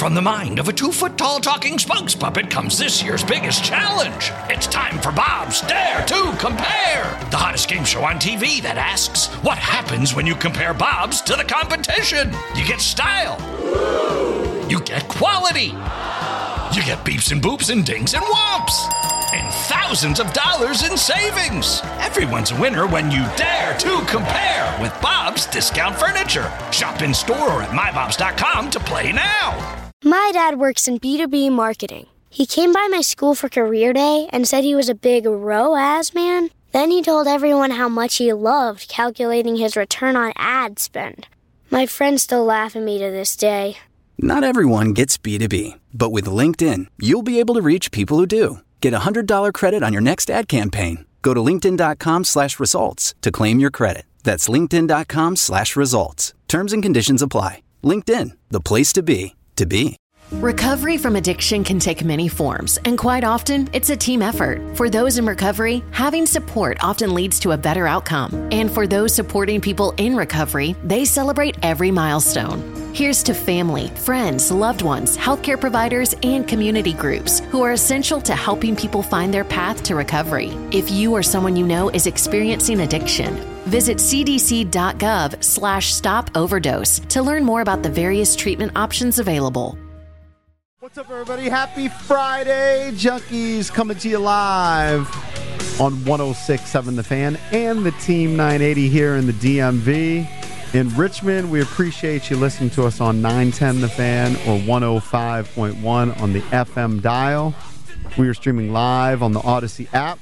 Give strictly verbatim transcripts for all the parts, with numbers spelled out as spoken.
From the mind of a two-foot-tall talking spokes puppet comes this year's biggest challenge. It's time for Bob's Dare to Compare, the hottest game show on T V that asks, what happens when you compare Bob's to the competition? You get style. You get quality. You get beeps and boops and dings and whomps. And thousands of dollars in savings. Everyone's a winner when you dare to compare with Bob's Discount Furniture. Shop in store or at my bobs dot com to play now. My dad works in B two B marketing. He came by my school for career day and said he was a big R O A S man. Then he told everyone how much he loved calculating his return on ad spend. My friends still laugh at me to this day. Not everyone gets B two B, but with LinkedIn, you'll be able to reach people who do. Get a one hundred dollars credit on your next ad campaign. Go to linkedin.com slash results to claim your credit. That's linkedin.com slash results. Terms and conditions apply. LinkedIn, the place to be, to be. Recovery from addiction can take many forms, and quite often, it's a team effort. For those in recovery, having support often leads to a better outcome. And for those supporting people in recovery, they celebrate every milestone. Here's to family, friends, loved ones, healthcare providers, and community groups who are essential to helping people find their path to recovery. If you or someone you know is experiencing addiction, visit cdc.gov slash stop overdose to learn more about the various treatment options available. What's up, everybody? Happy Friday. Junkies coming to you live on one oh six point seven The Fan and the Team nine eighty here in the D M V. In Richmond, we appreciate you listening to us on nine ten The Fan or one oh five point one on the F M dial. We are streaming live on the Odyssey app.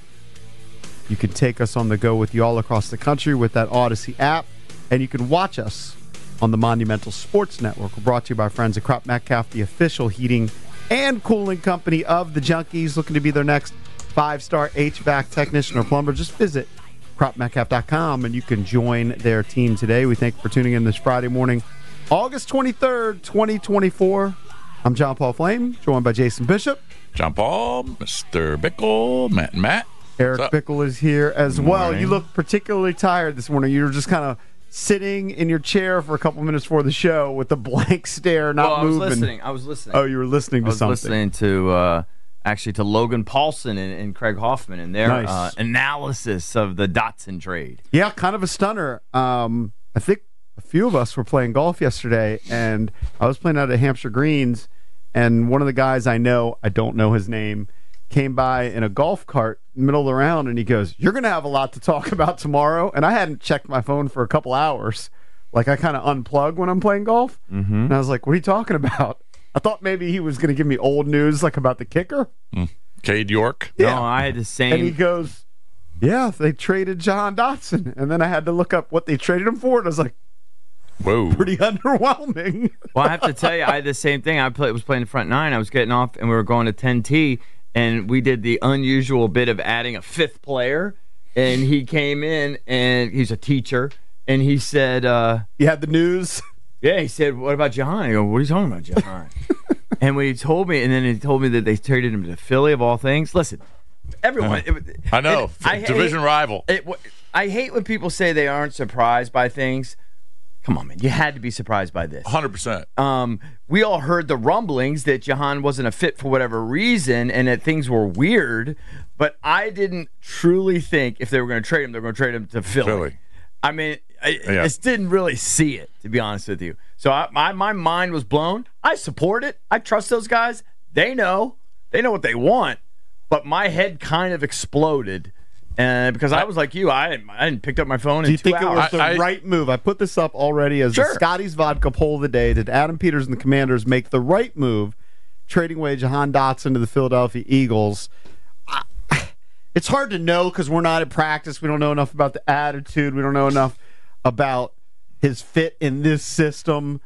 You can take us on the go with you all across the country with that Odyssey app, and you can watch us on the Monumental Sports Network. We're brought to you by friends at Crop Metcalf, the official heating and cooling company of the Junkies. Looking to be their next five-star H V A C technician or plumber? Just visit crop metcalf dot com and you can join their team today. We thank you for tuning in this Friday morning, August twenty-third, twenty twenty-four. I'm John Paul Flame, joined by Jason Bishop. John Paul, Mister Bickle, Matt and Matt. Eric Bickle is here as Good well. morning. You look particularly tired this morning. You were just kind of sitting in your chair for a couple minutes before the show with a blank stare, not well, I was moving. listening. I was listening. Oh, you were listening to I was something. listening to uh, actually to Logan Paulson and, and Craig Hoffman and their Nice. uh, analysis of the Dotson trade. Yeah, kind of a stunner. Um, I think a few of us were playing golf yesterday, and I was playing out at Hampshire Greens, and one of the guys I know, I don't know his name, came by in a golf cart middle of the round, and he goes, "You're going to have a lot to talk about tomorrow." And I hadn't checked my phone for a couple hours. Like, I kind of unplug when I'm playing golf. Mm-hmm. And I was like, what are you talking about? I thought maybe he was going to give me old news, like about the kicker. Mm. Cade York. Yeah. No, I had the same. And he goes, yeah, they traded John Dotson. And then I had to look up what they traded him for, and I was like, whoa. pretty underwhelming. Well, I have to tell you, I had the same thing. I play, was playing the front nine. I was getting off, and we were going to ten T, and we did the unusual bit of adding a fifth player. And he came in, and he's a teacher, and he said, uh, You had the news? yeah, he said, what about Jahan? I go, what are you talking about, Jahan? And when he told me, and then he told me that they traded him to Philly, of all things. Listen, everyone. It, I know. it- I Division hate, rival. It, I hate when people say they aren't surprised by things. Come on, man. You had to be surprised by this. one hundred percent. Um, we all heard the rumblings that Jahan wasn't a fit for whatever reason and that things were weird, but I didn't truly think if they were going to trade him, they were going to trade him to Philly. Philly. I mean, I Yeah. just didn't really see it, to be honest with you. So I, my, my mind was blown. I support it. I trust those guys. They know. They know what they want. But my head kind of exploded. And because I was like you, I hadn't, I hadn't picked up my phone in Do you two think hours. it was the I- I- right move? I put this up already as Sure. the Scotty's Vodka poll of the day. Did Adam Peters and the Commanders make the right move trading away Jahan Dotson to the Philadelphia Eagles? I, it's hard to know because we're not at practice. We don't know enough about the attitude. We don't know enough about his fit in this system.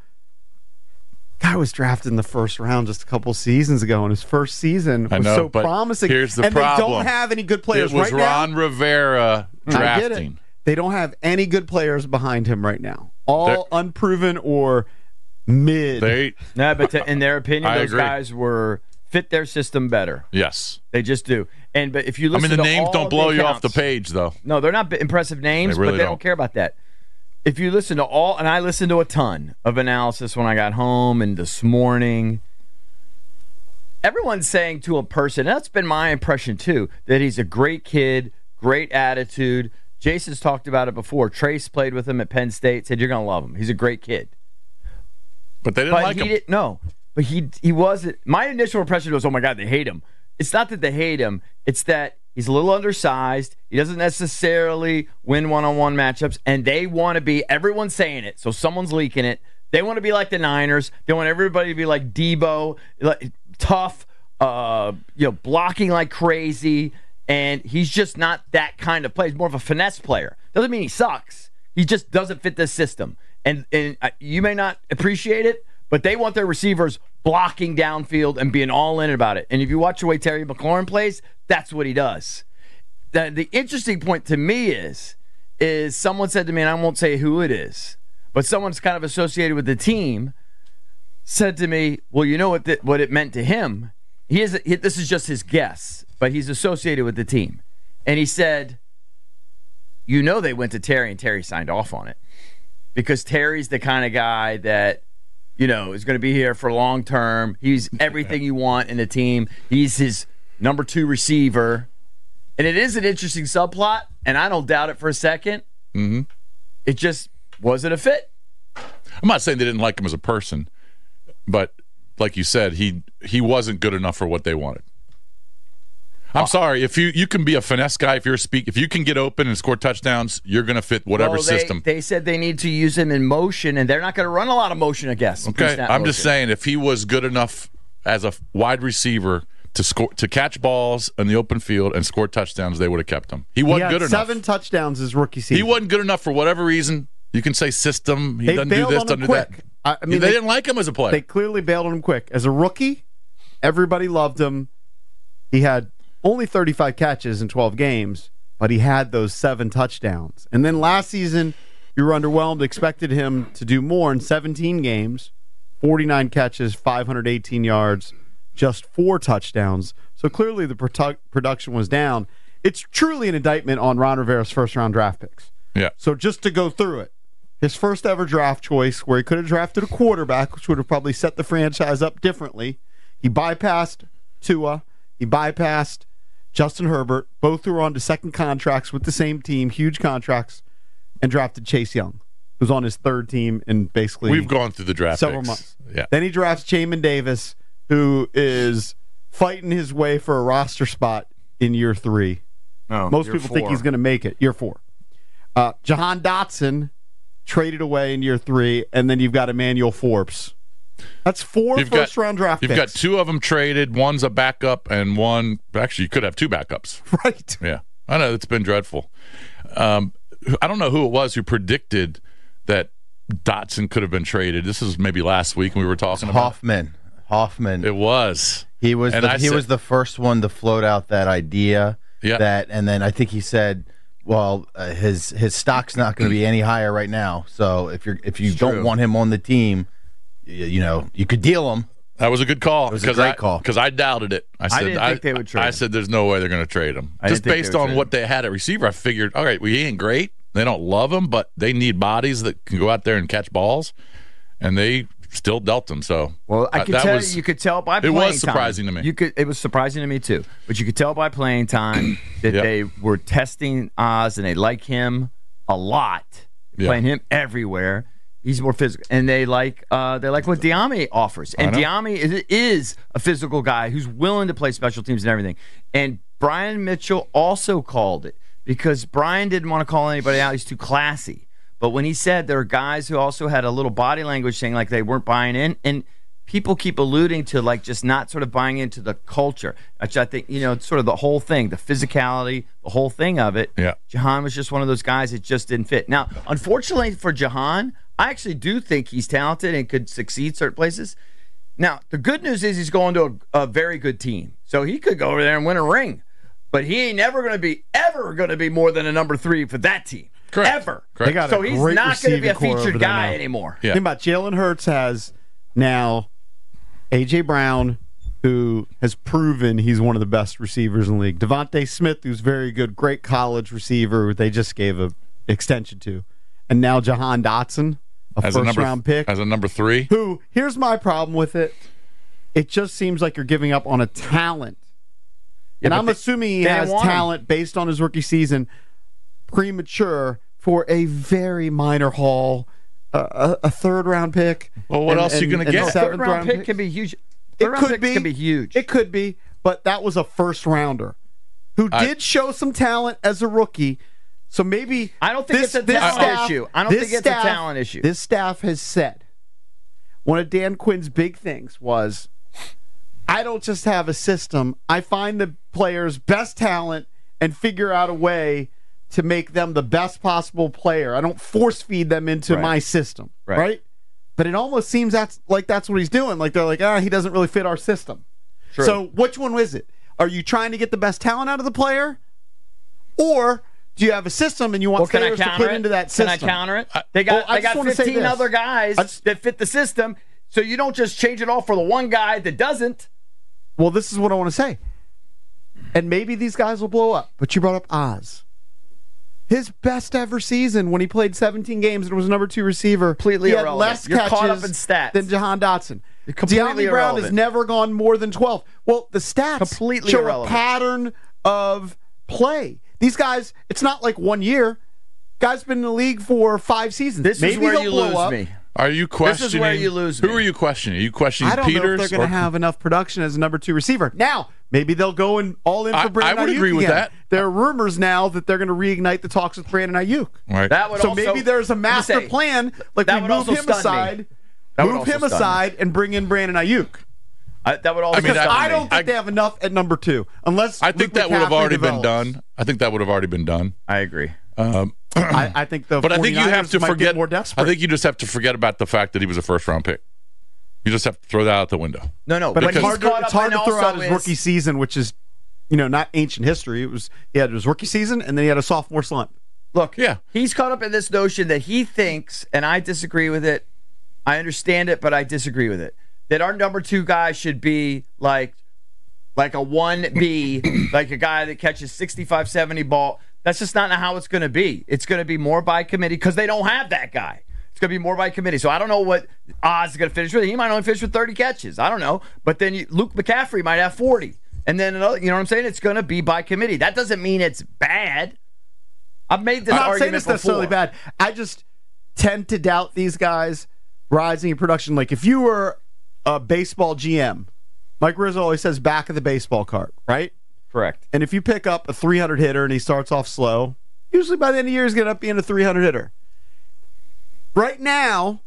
Guy was drafted in the first round just a couple seasons ago, and his first season was I know, so but promising. here's the and problem. they don't have any good players It was right Ron now. Rivera I get it. drafting. They don't have any good players behind him right now. All They're- unproven or mid. They, No, but to, in their opinion, I those agree. guys were fit their system better. yes. They just do. And but if you I listen mean, the to names all don't blow the you off the accounts- page, though. No, they're not b- impressive names, They really but they don't. don't care about that. If you listen to all, and I listened to a ton of analysis when I got home and this morning, everyone's saying to a person, that's been my impression too, that he's a great kid, great attitude. Jason's talked about it before. Trace played with him at Penn State, said you're going to love him. He's a great kid. But they didn't but like he him. Did, no, but he he wasn't. My initial impression was, oh my God, they hate him. It's not that they hate him. It's that he's a little undersized. He doesn't necessarily win one-on-one matchups, and they want to be, everyone's saying it, so someone's leaking it. They want to be like the Niners. They want everybody to be like Debo, like, tough, uh, you know, blocking like crazy, and he's just not that kind of player. He's more of a finesse player. Doesn't mean he sucks. He just doesn't fit this system. And, and you may not appreciate it, but they want their receivers blocking downfield and being all in about it. And if you watch the way Terry McLaurin plays, that's what he does. The, the interesting point to me is, is someone said to me, and I won't say who it is, but someone's kind of associated with the team, said to me, well, you know what the, what it meant to him? He is he, this is just his guess, but he's associated with the team. And he said, you know they went to Terry and Terry signed off on it. Because Terry's the kind of guy that, you know, is going to be here for long term. He's everything you want in a team. He's his number two receiver. And it is an interesting subplot, and I don't doubt it for a second. Mm-hmm. It just wasn't a fit. I'm not saying they didn't like him as a person, but like you said, he he wasn't good enough for what they wanted. I'm sorry. If you, you can be a finesse guy, if you're a speak, if you can get open and score touchdowns, you're going to fit whatever well, they, system. They said they need to use him in motion, and they're not going to run a lot of motion, I guess. Okay, I'm motion. just saying if he was good enough as a wide receiver to score, to catch balls in the open field and score touchdowns, they would have kept him. He wasn't he had good enough. Seven touchdowns his rookie season. He wasn't good enough for whatever reason. You can say system. He they doesn't do this, doesn't do quick. that. I, I mean, they, they didn't like him as a player. They clearly bailed on him quick. As a rookie, everybody loved him. He had only thirty-five catches in twelve games, but he had those seven touchdowns. And then last season, you were underwhelmed, expected him to do more in seventeen games, forty-nine catches, five hundred eighteen yards, just four touchdowns. So clearly the produ- production was down. It's truly an indictment on Ron Rivera's first-round draft picks. Yeah. So just to go through it, his first ever draft choice, where he could have drafted a quarterback, which would have probably set the franchise up differently. He bypassed Tua. He bypassed Justin Herbert. Both who were on to second contracts with the same team, huge contracts, and drafted Chase Young, who's on his third team in basically We've gone through the draft several picks. months. Yeah. Then he drafts Jamin Davis, who is fighting his way for a roster spot in year three. No, Most year people four. think he's going to make it. Year four. Uh, Jahan Dotson traded away in year three, and then you've got Emmanuel Forbes. That's four You've got- first-round draft You've picks. got two of them traded. One's a backup, and one actually you could have two backups. Right. Yeah, I know it's been dreadful. Um, I don't know who it was who predicted that Dotson could have been traded. This is maybe last week when we were talking about Hoffman. Hoffman. it. was He was And the, I he said- was the first one to float out that idea. Yeah. That and then I think he said, well, uh, his his stock's not going to be any higher right now. So if you're if you It's don't true. want him on the team, you, you know you could deal him. That was a good call. It was a 'cause great I, call. because I doubted it. I said didn't think they would trade I him. said there's no way they're going to trade him. I Just didn't think based they would on trade what they had at receiver, I figured, all right, well, he ain't great. They don't love him, but they need bodies that can go out there and catch balls, and they still dealt him. So Well, I uh, could that tell was, you could tell by it playing was time. surprising to me. You could it was surprising to me too. But you could tell by playing time that Yep. they were testing Oz and they like him a lot. Yeah. Playing him everywhere. He's more physical, and they like uh, they like what Diame offers. And I know. Diame is, is a physical guy who's willing to play special teams and everything. And Brian Mitchell also called it because Brian didn't want to call anybody out. He's too classy. But when he said there are guys who also had a little body language saying like they weren't buying in, and people keep alluding to like just not sort of buying into the culture, which I think, you know, it's sort of the whole thing, the physicality, the whole thing of it. Yeah. Jahan was just one of those guys that just didn't fit. Now, unfortunately for Jahan, I actually do think he's talented and could succeed certain places. Now, the good news is he's going to a, a very good team. So he could go over there and win a ring. But he ain't never going to be, ever going to be more than a number three for that team. Correct. Ever. Correct. They got So a he's great not going to be a receiving core featured over there guy now. anymore. Yeah. Think about Jalen Hurts has now A J. Brown, who has proven he's one of the best receivers in the league. Devontae Smith, who's very good, great college receiver. They just gave a extension to, and now Jahan Dotson, a as a first number round pick. as a number three. Who? Here's my problem with it. it just seems like you're giving up on a talent. Yeah, and I'm they, assuming he they has talent him. based on his rookie season, premature for a very minor haul, uh, a, a third round pick. Well, what and, else are you going to get? A third round pick can be huge. Third It could be. Can be huge. It could be, but that was a first rounder who I, did show some talent as a rookie. So maybe I don't think this, it's a talent staff, issue. I don't think it's staff, a talent issue. This staff has said one of Dan Quinn's big things was, I don't just have a system. I find the players' best talent and figure out a way to make them the best possible player. I don't force feed them into right. my system, right. right? But it almost seems that's like that's what he's doing. Like they're like, ah, he doesn't really fit our system. True. So which one is it? Are you trying to get the best talent out of the player, or do you have a system and you want well, can players I to counter put it? into that system? Can I counter it? They got well, they got fifteen other guys just, that fit the system, so you don't just change it all for the one guy that doesn't. Well, this is what I want to say. And maybe these guys will blow up, but you brought up Oz. His best ever season when he played seventeen games and was number two receiver. Completely he had irrelevant. less You're catches caught up in stats. than Jahan Dotson. Completely De'Ami Brown has irrelevant. never gone more than twelve. Well, the stats Completely show irrelevant. a pattern of play. These guys, it's not like one year. Guy's been in the league for five seasons. This Maybe is where he'll you blow lose up. me. Are you questioning? This is where you lose Who me. are you questioning? Are you questioning I don't Peters? know if they're going to or- have enough production as a number two receiver. Now, maybe they'll go and all in for I- Brandon I would Ayuk agree with again. that. There are rumors now that they're going to reignite the talks with Brandon Ayuk. Right. That would So also, maybe there's a let me master say, plan, like that we would move also him stun me. aside, That would move also him stun me. aside, and bring in Brandon Ayuk. I, that would also I mean, stun I me. don't think I- they have enough at number two, unless I think Luke that would have McCaffrey already been develops. done. I think that would have already been done. I agree. Um, I, I think the but I think you have 49ers to might forget. get more desperate. I think you just have to forget about the fact that he was a first round pick. You just have to throw that out the window. No, no, but but it's he's hard, to, caught it's up hard and to throw out also his is- rookie season, which is, you know, not ancient history. It was he had his rookie season, and then he had a sophomore slump. Look, Yeah. he's caught up in this notion that he thinks, and I disagree with it. I understand it, but I disagree with it. That our number two guy should be like, like a one B, like a guy that catches sixty-five, seventy ball. That's just not how it's going to be. It's going to be more by committee because they don't have that guy. It's going to be more by committee. So I don't know what Oz is going to finish with. He might only finish with thirty catches. I don't know. But then you, Luke McCaffrey might have forty. And then, another, you know what I'm saying? It's going to be by committee. That doesn't mean it's bad. I've made this I'm not saying argument it's necessarily before. bad. I just tend to doubt these guys rising in production. Like if you were a baseball G M, Mike Rizzo always says back of the baseball cart, right? Correct. And if you pick up a three hundred hitter and he starts off slow, usually by the end of the year he's going to end up being a three hundred hitter. Right now,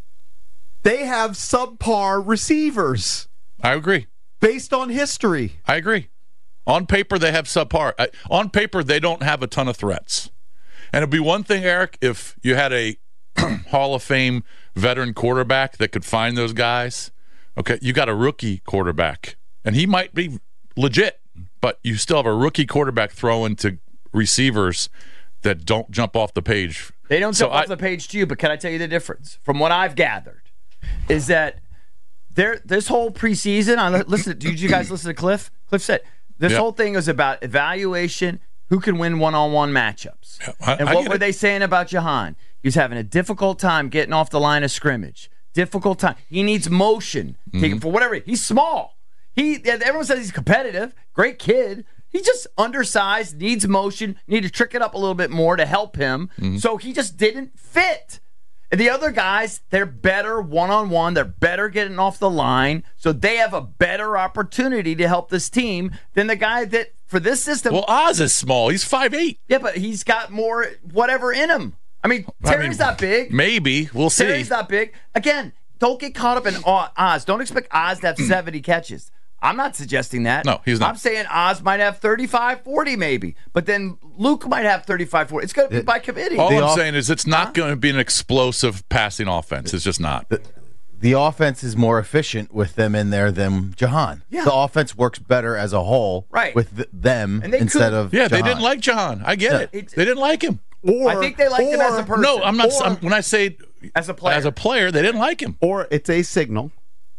they have subpar receivers I agree. based on history. I agree. On paper, they have subpar. I, on paper, they don't have a ton of threats. And it'd be one thing, Eric, if you had a Hall of Fame veteran quarterback that could find those guys. Okay, you got a rookie quarterback, and he might be legit, but you still have a rookie quarterback throwing to receivers that don't jump off the page. They don't So jump off I- the page to you, but can I tell you the difference? From what I've gathered, is that there this whole preseason, I li- listen. Did you guys listen to Cliff? Cliff said this Yeah. whole thing was about evaluation, who can win one-on-one matchups. Yeah, I- and I what get were it. they saying about Jahan? He was having a difficult time getting off the line of scrimmage. Difficult time. He needs motion Mm-hmm. for whatever. He's small. He everyone says he's competitive. Great kid. He's just undersized, needs motion, need to trick it up a little bit more to help him. Mm-hmm. So he just didn't fit. And the other guys, they're better one-on-one. They're better getting off the line. So they have a better opportunity to help this team than the guy that, for this system. Well, Oz is small. He's five eight. Yeah, but he's got more whatever in him. I mean, Terry's I mean, not big. Maybe. We'll see. Terry's not big. Again, don't get caught up in Oz. Don't expect Oz to have seventy catches. I'm not suggesting that. No, he's not. I'm saying Oz might have thirty-five, forty maybe. But then Luke might have thirty-five, forty. It's going to be by committee. All The I'm off- saying is it's not going to be an explosive passing offense. It's just not. The offense is more efficient with them in there than Jahan. Yeah. The offense works better as a whole Right. with th- them And they instead could- of Yeah, they Jahan. didn't like Jahan. I get Yeah. it. It's- They didn't like him. Or, I think they liked him as a or- person. No, I'm not. Or- I'm, when I say As a player. as a player, they didn't like him. Or it's a signal.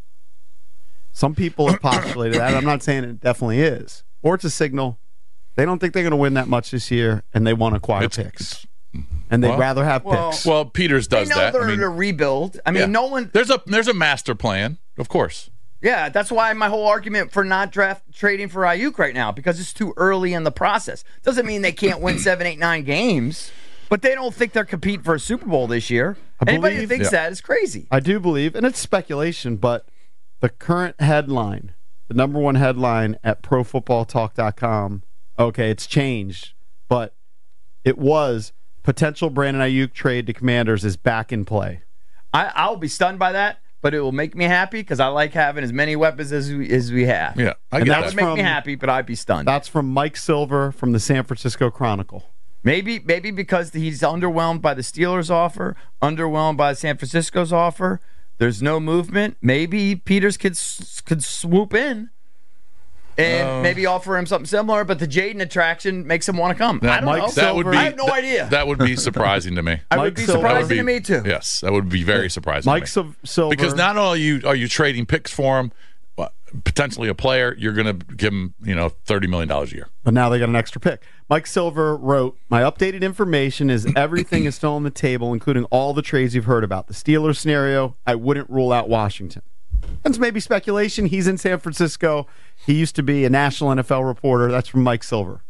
Some people have postulated that. I'm not saying it definitely is. Or it's a signal. They don't think they're going to win that much this year, and they want to acquire It's- picks. And they'd Well- rather have well- picks. Well, Peters They does know that. they're I mean, in a rebuild. I mean, yeah. no one. There's a there's a master plan, of course. Yeah, that's why my whole argument for not draft trading for Ayuk right now, because it's too early in the process. Doesn't mean they can't win seven, eight, nine games, but they don't think they're competing for a Super Bowl this year. I Anybody who believe- thinks Yeah. that is crazy. I do believe, and it's speculation, but the current headline, the number one headline at pro football talk dot com, okay, it's changed, but it was potential Brandon Ayuk trade to Commanders is back in play. I, I'll be stunned by that, but it will make me happy because I like having as many weapons as we, as we have. Yeah, I And get That that's would make from- me happy, but I'd be stunned. That's from Mike Silver from the San Francisco Chronicle. Maybe maybe because he's underwhelmed by the Steelers' offer, underwhelmed by San Francisco's offer. There's no movement. Maybe Peters could s- could swoop in and Uh, maybe offer him something similar, but the Jaden attraction makes him want to come. I don't Mike know. That would be. I have no that- idea. That would be surprising to me. I Mike would be Silver- That would surprising be- to me too. Yes, that would be very surprising. Mike to me. Sil- Silver. Because not only you are you trading picks for him, but potentially a player, you're going to give him, you know, thirty million dollars a year. But now they got an extra pick. Mike Silver wrote, "My updated information is everything is still on the table, including all the trades you've heard about. The Steelers scenario, I wouldn't rule out Washington." And it's maybe speculation. He's in San Francisco. He used to be a national N F L reporter. That's from Mike Silver.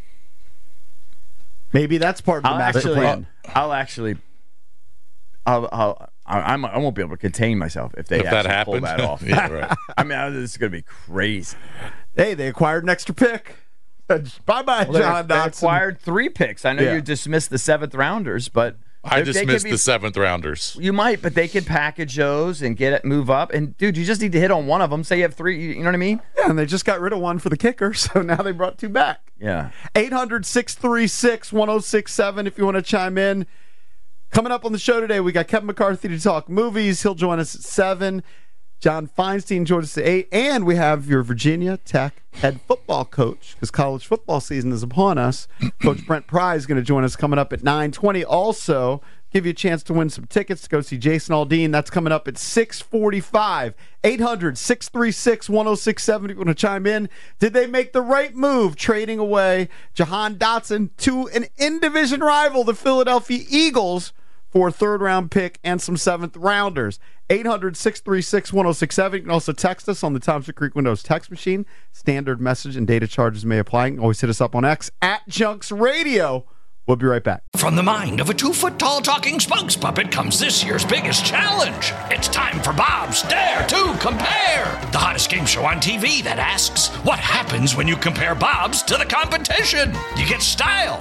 Maybe that's part of the I'll master actually, plan. I'll actually, I'll, I'll, I, I'm, I won't be able to contain myself if they If that actually pull happens, that off. yeah, right. I mean, I- this is going to be crazy. Hey, they acquired an extra pick. Bye-bye, Well, they- John they Dotson. acquired three picks. I know Yeah. you dismissed the seventh rounders, but I they- they could dismissed be- the seventh rounders. You might, but they could package those and get it, move up. And dude, you just need to hit on one of them. Say you have three. You know what I mean? Yeah, and they just got rid of one for the kicker, so now they brought two back. Yeah. eight hundred, six three six, one oh six seven if you want to chime in. Coming up on the show today, we got Kevin McCarthy to talk movies. He'll join us at seven. John Feinstein joins us at eight. And we have your Virginia Tech head football coach, because college football season is upon us. Coach Brent Pry is going to join us coming up at nine twenty. Also, give you a chance to win some tickets to go see Jason Aldean. That's coming up at six forty-five. eight hundred, six three six, one oh six seven if you want to chime in. Did they make the right move trading away Jahan Dotson to an in-division rival, the Philadelphia Eagles, for a third-round pick and some seventh-rounders? eight hundred, six three six, one oh six seven. You can also text us on the Thompson Creek Windows text machine. Standard message and data charges may apply. You can always hit us up on X at Junks Radio. We'll be right back. From the mind of a two-foot-tall talking spokes puppet comes this year's biggest challenge. It's time for Bob's Dare to Compare, the hottest game show on T V that asks, what happens when you compare Bob's to the competition? You get style.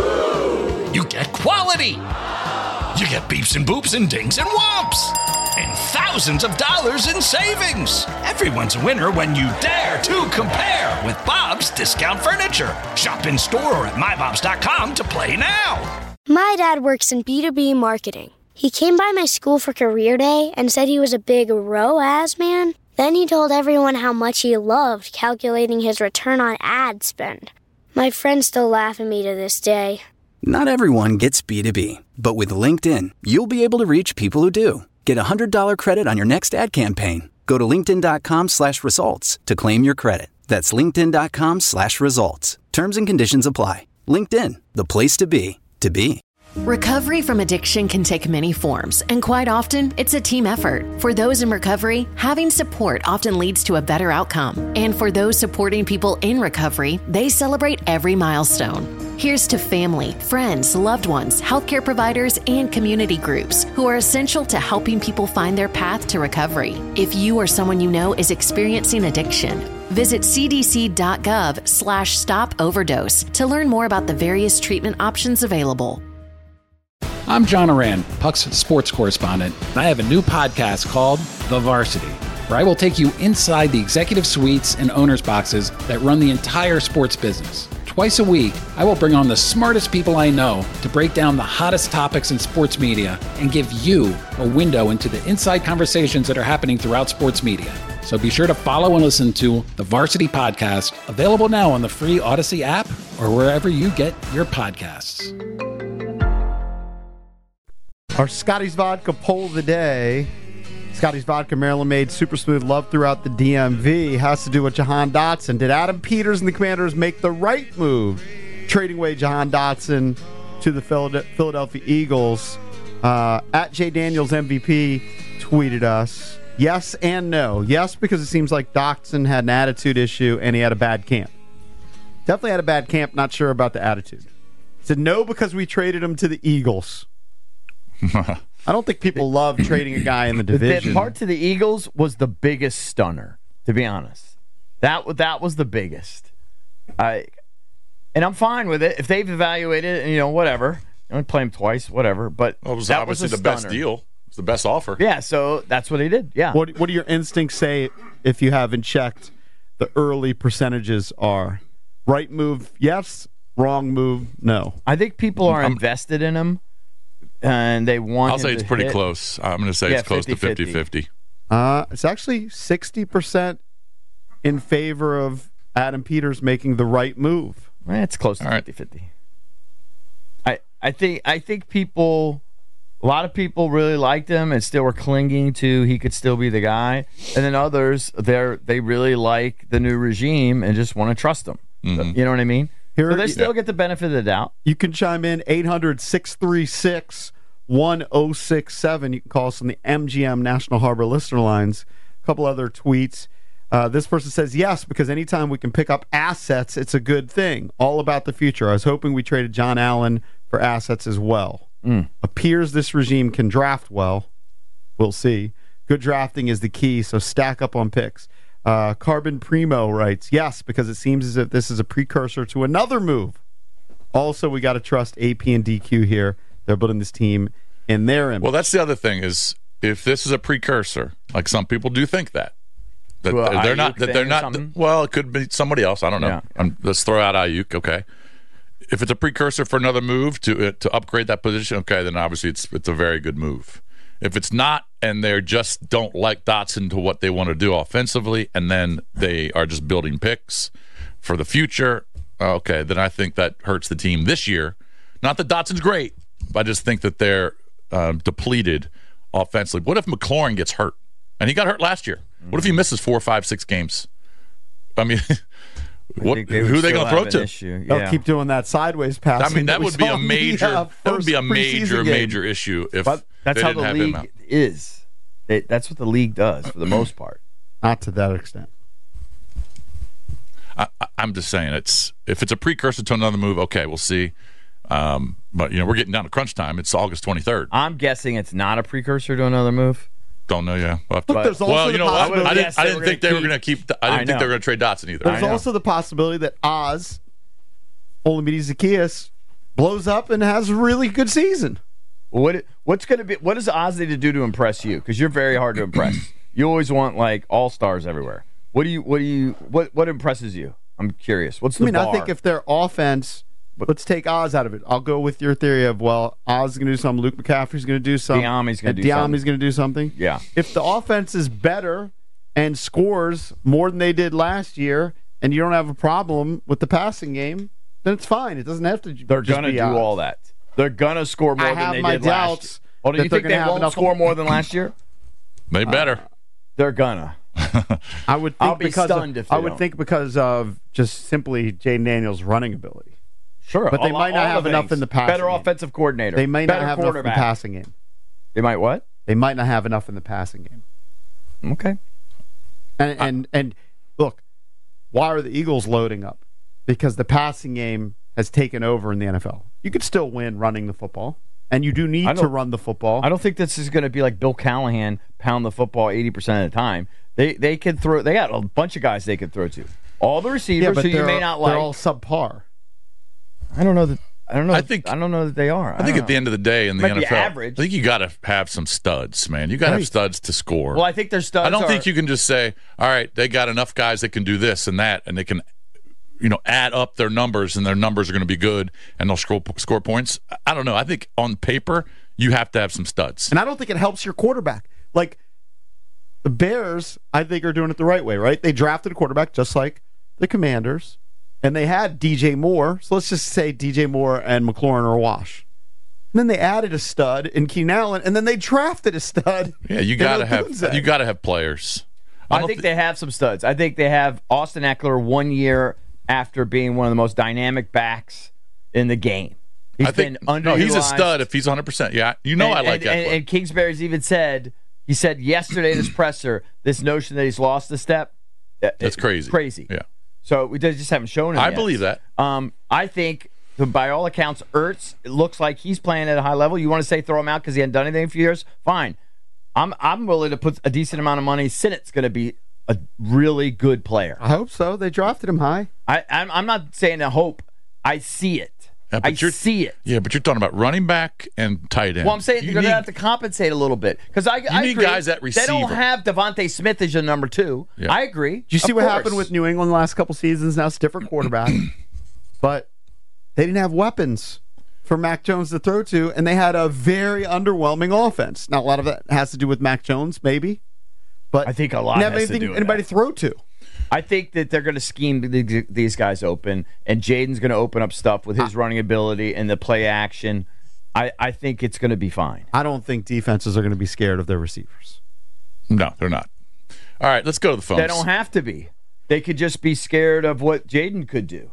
You get quality. You get beeps and boops and dings and whomps. And thousands of dollars in savings. Everyone's a winner when you dare to compare with Bob's Discount Furniture. Shop in store or at my bobs dot com to play now. My dad works in B two B marketing. He came by my school for career day and said he was a big R O A S man. Then he told everyone how much he loved calculating his return on ad spend. My friends still laugh at me to this day. Not everyone gets B two B, but with LinkedIn, you'll be able to reach people who do. Get a one hundred dollars credit on your next ad campaign. Go to linkedin.com slash results to claim your credit. That's linkedin.com slash results. Terms and conditions apply. LinkedIn, the place to be, to be. Recovery from addiction can take many forms, and quite often, it's a team effort. For those in recovery, having support often leads to a better outcome. And for those supporting people in recovery, they celebrate every milestone. Here's to family, friends, loved ones, healthcare providers, and community groups who are essential to helping people find their path to recovery. If you or someone you know is experiencing addiction, visit cdc.gov slash stop overdose to learn more about the various treatment options available. I'm John Oran, Puck's sports correspondent, and I have a new podcast called The Varsity, where I will take you inside the executive suites and owners' boxes that run the entire sports business. Twice a week, I will bring on the smartest people I know to break down the hottest topics in sports media and give you a window into the inside conversations that are happening throughout sports media. So be sure to follow and listen to The Varsity Podcast, available now on the free Odyssey app or wherever you get your podcasts. Our Scotty's Vodka poll of the day. Scotty's Vodka, Maryland made super smooth, love throughout the D M V, has to do with Jahan Dotson. Did Adam Peters and the Commanders make the right move trading away Jahan Dotson to the Philadelphia Eagles? Uh, at J Daniels M V P tweeted us. Yes and no. Yes, because it seems like Dotson had an attitude issue and he had a bad camp. Definitely had a bad camp. Not sure about the attitude. Said no because we traded him to the Eagles. I don't think people love trading a guy in the division. The part to the Eagles was the biggest stunner, to be honest. That that was the biggest. I and I'm fine with it if they've evaluated it. And, you know, whatever. You only play him twice, whatever. But well, it was that obviously was a the best stunner. deal. It's the best offer. Yeah, so that's what he did. Yeah. What What do your instincts say if you haven't checked the early percentages are? Right move, yes. Wrong move, no. I think people are I'm, invested in him, and they want I'll him say to it's pretty hit. close. I'm going to say Yeah, it's close to fifty-fifty. fifty-fifty. Uh, it's actually sixty percent in favor of Adam Peters making the right move. Eh, it's close to All right. fifty-fifty. I I think I think people, a lot of people really liked him and still were clinging to he could still be the guy, and then others they they really like the new regime and just want to trust him. Mm-hmm. You know what I mean? Here, So they still yeah. get the benefit of the doubt. You can chime in eight hundred, six three six, one oh six seven. You can call us on the M G M National Harbor listener lines. A couple other tweets. Uh, this person says, yes, because anytime we can pick up assets, it's a good thing. All about the future. I was hoping we traded John Allen for assets as well. Mm. Appears this regime can draft well. We'll see. Good drafting is the key, so stack up on picks. Uh, Carbon Primo writes, yes, because it seems as if this is a precursor to another move. Also, we got to trust A P and D Q here. They're building this team in their image. Well, that's the other thing is if this is a precursor, like some people do think that. That Well, they're not. Ayuk That thing they're or not. something? Well, it could be somebody else. I don't know. Yeah. Um, let's throw out Ayuk. Okay. If it's a precursor for another move to uh, to upgrade that position, okay, then obviously it's it's a very good move. If it's not, and they just don't like Dotson to what they want to do offensively, and then they are just building picks for the future, okay, then I think that hurts the team this year. Not that Dotson's great, but I just think that they're uh, depleted offensively. What if McLaurin gets hurt? And he got hurt last year. What if he misses four, five, six games? I mean, what, think they who would are they still going to throw have it an to? issue. They'll Yeah. keep doing that sideways pass. I mean, that would be a major. uh, that would be a first major, preseason game. major issue if But that's they how didn't the have him league out. is. It, that's what the league does for the most part. Not to that extent. I, I- I'm just saying, it's if it's a precursor to another move, okay, we'll see. Um, but you know, we're getting down to crunch time. It's August twenty-third. I'm guessing it's not a precursor to another move. Don't know, yeah. We'll have to- Look, there's also well, you the know, I, possibility- I didn't, Yes, I they didn't were think gonna they were going to keep. I I didn't think know. they were going to trade Dotson either. There's know. also the possibility that Oz, Olamide Zacchaeus, blows up and has a really good season. What what's going to be? What does Oz need to do to impress you? Because you're very hard to impress. You always want like all stars everywhere. What do you? What do you? What what impresses you? I'm curious. What's the I mean, bar? I think if their offense, let's take Oz out of it. I'll go with your theory of, well, Oz is going to do something, Luke McCaffrey's going to do something, Diami's gonna and do Diami's something. going to do something. Yeah. If the offense is better and scores more than they did last year, and you don't have a problem with the passing game, then it's fine. It doesn't have to. they're just going to be do Oz. all that. They're going to score more I than have they my did last year. doubts Oh, do that you they're think gonna they have won't enough- score more than last year? They better. They're gonna. I would think I'll be because stunned of, if they I would don't. think because of just simply Jaden Daniels' running ability. Sure, But they all- might not all have the enough things. in the passing Better game. offensive coordinator. They may not Better have enough in the quarterback. passing game. They might what? They might not have enough in the passing game. Okay. And and and look, why are the Eagles loading up? Because the passing game has taken over in the N F L. You could still win running the football, and you do I need don't- to run the football. I don't think this is going to be like Bill Callahan pound the football eighty percent of the time. They they can throw. They got a bunch of guys they could throw to. All the yeah, receivers but who you they're, may not they're like. all subpar. I don't know that. I don't know. I think- I don't know that they are. I think at the end of the day in the Might N be F L, average. I think you got to have some studs, man. You got to Right. have studs to score. Well, I think their studs. I don't are, think you can just say, all right, they got enough guys that can do this and that, and they can, you know, add up their numbers, and their numbers are going to be good, and they'll score, score points. I don't know. I think on paper, you have to have some studs. And I don't think it helps your quarterback. Like the Bears, I think are doing it the right way, right? They drafted a quarterback just like the Commanders, and they had D J Moore. So let's just say D J Moore and McLaurin are a wash. And then they added a stud in Keenan Allen, and then they drafted a stud. Yeah, you in got to have Odunze. you got to have players. I don't think thi- they have some studs. I think they have Austin Eckler one year after being one of the most dynamic backs in the game. He's I think been underutilized. no, he's a stud if he's one hundred percent. Yeah, you know and, I like and, and, Eckler. and Kingsbury's even said He said yesterday in his presser, this notion that he's lost a step. That's crazy. Crazy. Yeah. So we just haven't shown him I yet. believe that. Um, I think, by all accounts, Ertz, it looks like he's playing at a high level. You want to say throw him out because he hadn't done anything in a few years? Fine. I'm I'm willing to put a decent amount of money. Sinnett's going to be a really good player. I hope so. They drafted him high. I, I'm, I'm not saying a hope. I see it. Yeah, I but you're, see it. Yeah, but you're talking about running back and tight end. Well, I'm saying You they're going to need- have to compensate a little bit. Because I, You I need agree. guys at They don't receiver. have Devontae Smith as your number two. Yeah. I agree. Did you see Of what course. happened with New England the last couple seasons? Now it's a different quarterback. But they didn't have weapons for Mac Jones to throw to, and they had a very underwhelming offense. Now, a lot of that has to do with Mac Jones, maybe. But I think a lot didn't have has to anything, do with anybody that. throw to. I think that they're going to scheme the- these guys open, and Jaden's going to open up stuff with his running ability and the play action. I, I think it's going to be fine. I don't think defenses are going to be scared of their receivers. No, they're not. All right, let's go to the phones. They don't have to be. They could just be scared of what Jaden could do.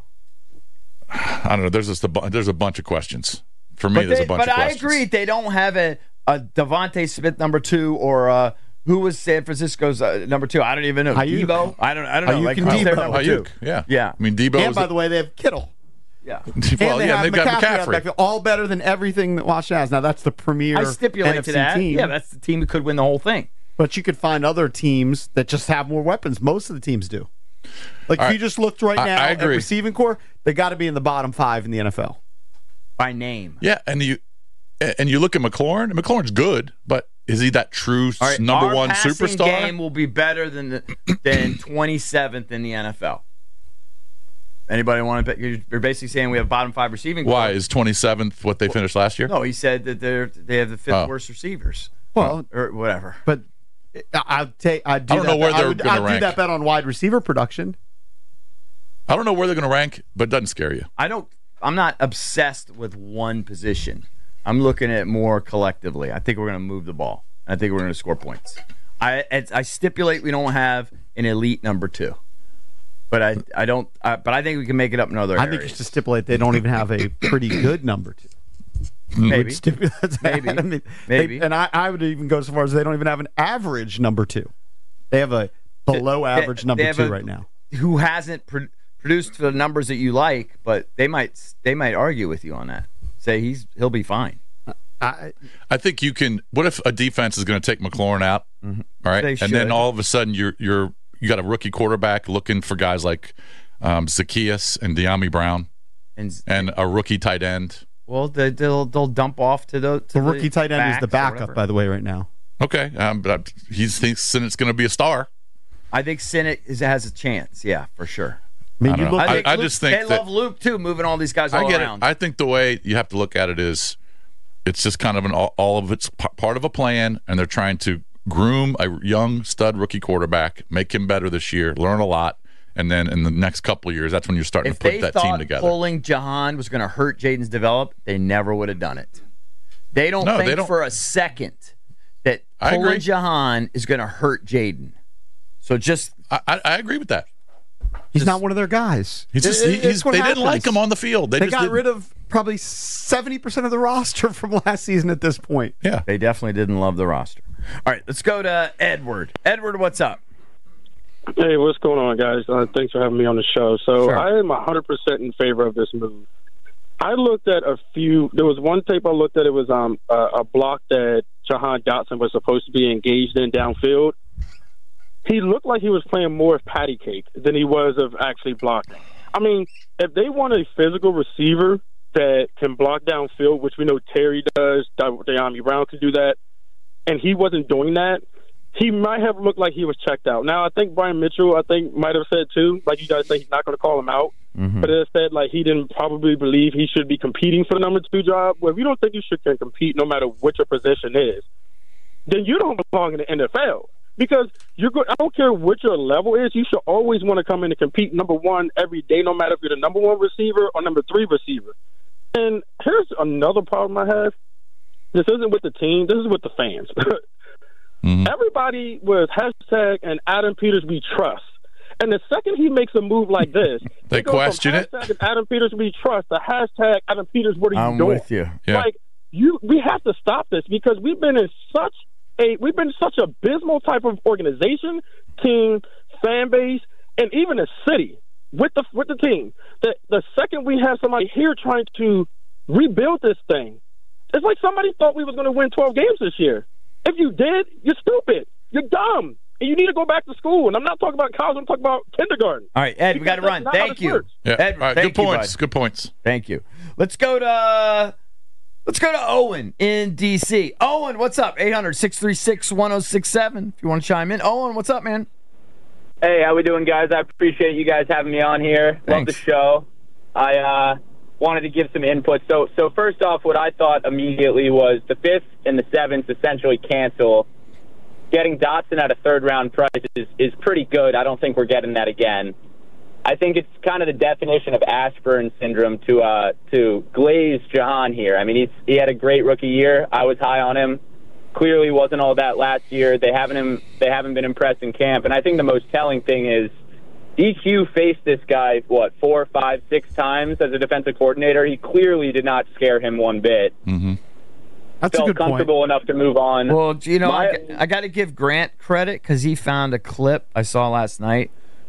I don't know. There's just a bu- there's a bunch of questions. For me, But, there's they, a bunch but of I questions. agree. They don't have a, a Devontae Smith number two or uh who was San Francisco's uh, number two? I don't even know. Ayuk. Debo? I don't. I don't know. Ayuk Like, and who's their Debo. number two? Ayuk, yeah. Yeah. I mean, Debo And was by a- the way, they have Kittle. Yeah. well, and they yeah, have they've got McCaffrey. out McCaffrey. back, all better than everything that Washington has. Now, that's the premier I stipulate N F C to that. team. Yeah, that's the team that could win the whole thing. But you could find other teams that just have more weapons. Most of the teams do. Like, All if right. you just looked right I- now I at agree. receiving core, they got to be in the bottom five in the N F L. By name. Yeah, and you and you look at McLaurin. McLaurin's good, but is he that true All right, number our one passing superstar? game will be better than the, than twenty-seventh in the N F L. Anybody want to bet? You're you're basically saying we have bottom five receiving. Why core. is twenty-seventh what they finished last year? No, he said that they're they have the fifth Oh. worst receivers. Well, Or whatever. but I- I'd take. I'd do I don't that know where bet. they're I would, gonna I'd do rank. that bet on wide receiver production. I don't know where they're going to rank, but it doesn't scare you. I don't. I'm not obsessed with one position. I'm looking at it more collectively. I think we're going to move the ball. I think we're going to score points. I it's- I stipulate we don't have an elite number two, but I I don't. I, but I think we can make it up in other I areas. think you should stipulate they don't even have a pretty good number two. Maybe. Stipulate that. Maybe. I mean, Maybe. they- and I, I would even go so far as they don't even have an average number two. They have a below They- average they number have two a- right now. Who hasn't pro- produced the numbers that you like, but they might they might argue with you on that. Say he's he'll be fine. I, I think you can. What if a defense is going to take McLaurin out, all right, They and then should. all of a sudden you're you're you got a rookie quarterback looking for guys like um, Zacchaeus and De'Ami Brown And and a rookie tight end. well, they, they'll they'll dump off to the to the rookie tight end is the backs or backup, whatever. by the way, right now. Okay, um, but he thinks it's going to be a star. I think Sinnott is, has a chance. Yeah, for sure. I mean, I you don't know. look I- at I Luke- just think they that- love Luke too, moving all these guys all I get around. it. I think the way you have to look at it is, it's just kind of an all, all of it's p- part of a plan, and they're trying to groom a young stud rookie quarterback, make him better this year, learn a lot, and then in the next couple of years, that's when you're starting if to put they that thought team together. pulling Jahan was going to hurt Jaden's develop, they never would have done it. They don't No, they think don't- for a second that I pulling agree. Jahan is going to hurt Jaden. So just I, I, I agree with that. he's just- not one of their guys. He's just, It- he- it- he's, it's what they didn't like happens. him on the field. They, They just got didn't- rid of probably seventy percent of the roster from last season at this point. Yeah. they definitely didn't love the roster. All right, let's go to Edward. Edward, what's up? Hey, what's going on, guys? Uh, thanks for having me on the show. So Sure. I am one hundred percent in favor of this move. I looked at a few. There was one tape I looked at. It was um a, a block that Jahan Dotson was supposed to be engaged in downfield. He looked like he was playing more of patty cake than he was of actually blocking. I mean, if they want a physical receiver that can block downfield, which we know Terry does, De'Ami Brown can do that, and he wasn't doing that, he might have looked like he was checked out. Now, I think Brian Mitchell, I think, might have said, too, like you guys say, he's not going to call him out. Mm-hmm. But it said, like, he didn't probably believe he should be competing for the number two job. Well, if you don't think you should can compete no matter what your position is, then you don't belong in the N F L. Because you're good. I don't care what your level is. You should always want to come in and compete number one every day, no matter if you're the number one receiver or number three receiver. And here's another problem I have. This isn't with the team. This is with the fans. Mhm. Everybody was hashtag and Adam Peters we trust. And the second he makes a move like this, They it goes from question it. hashtag and Adam Peters we trust to hashtag Adam Peters what are you I'm doing? with you. Yeah. Like you, we have to stop this because we've been in such a we've been such a abysmal type of organization, team, fan base, and even a city with the with the team. That the second we have somebody here trying to rebuild this thing, it's like somebody thought we was going to win twelve games this year. If you did, you're stupid. You're dumb. And you need to go back to school. And I'm not talking about college. I'm talking about kindergarten. All right, Ed, we got to run. Thank you. Yeah. Ed, All right, thank good you, points. bud. Good points. Thank you. Let's go to let's go to Owen in D C. Owen, what's up? eight hundred, six three six, one oh six seven if you want to chime in. Owen, what's up, man? Hey, how we doing, guys? I appreciate you guys having me on here. Thanks. Love the show. I uh, wanted to give some input. So, so first off, what I thought immediately was the fifth and the seventh essentially cancel. Getting Dotson at a third-round price is, is pretty good. I don't think we're getting that again. I think it's kind of the definition of Ashburn syndrome to uh, to glaze Jahan here. I mean, he's, he had a great rookie year. I was high on him. Clearly wasn't all that last year. They haven't him, they haven't been impressed in camp. And I think the most telling thing is D Q faced this guy, what, four, five, six times as a defensive coordinator. He clearly did not scare him one bit. Mm-hmm. That's Felt a good comfortable point. enough to move on. Well, you know, My- I, I got to give Grant credit because he found a clip I saw last night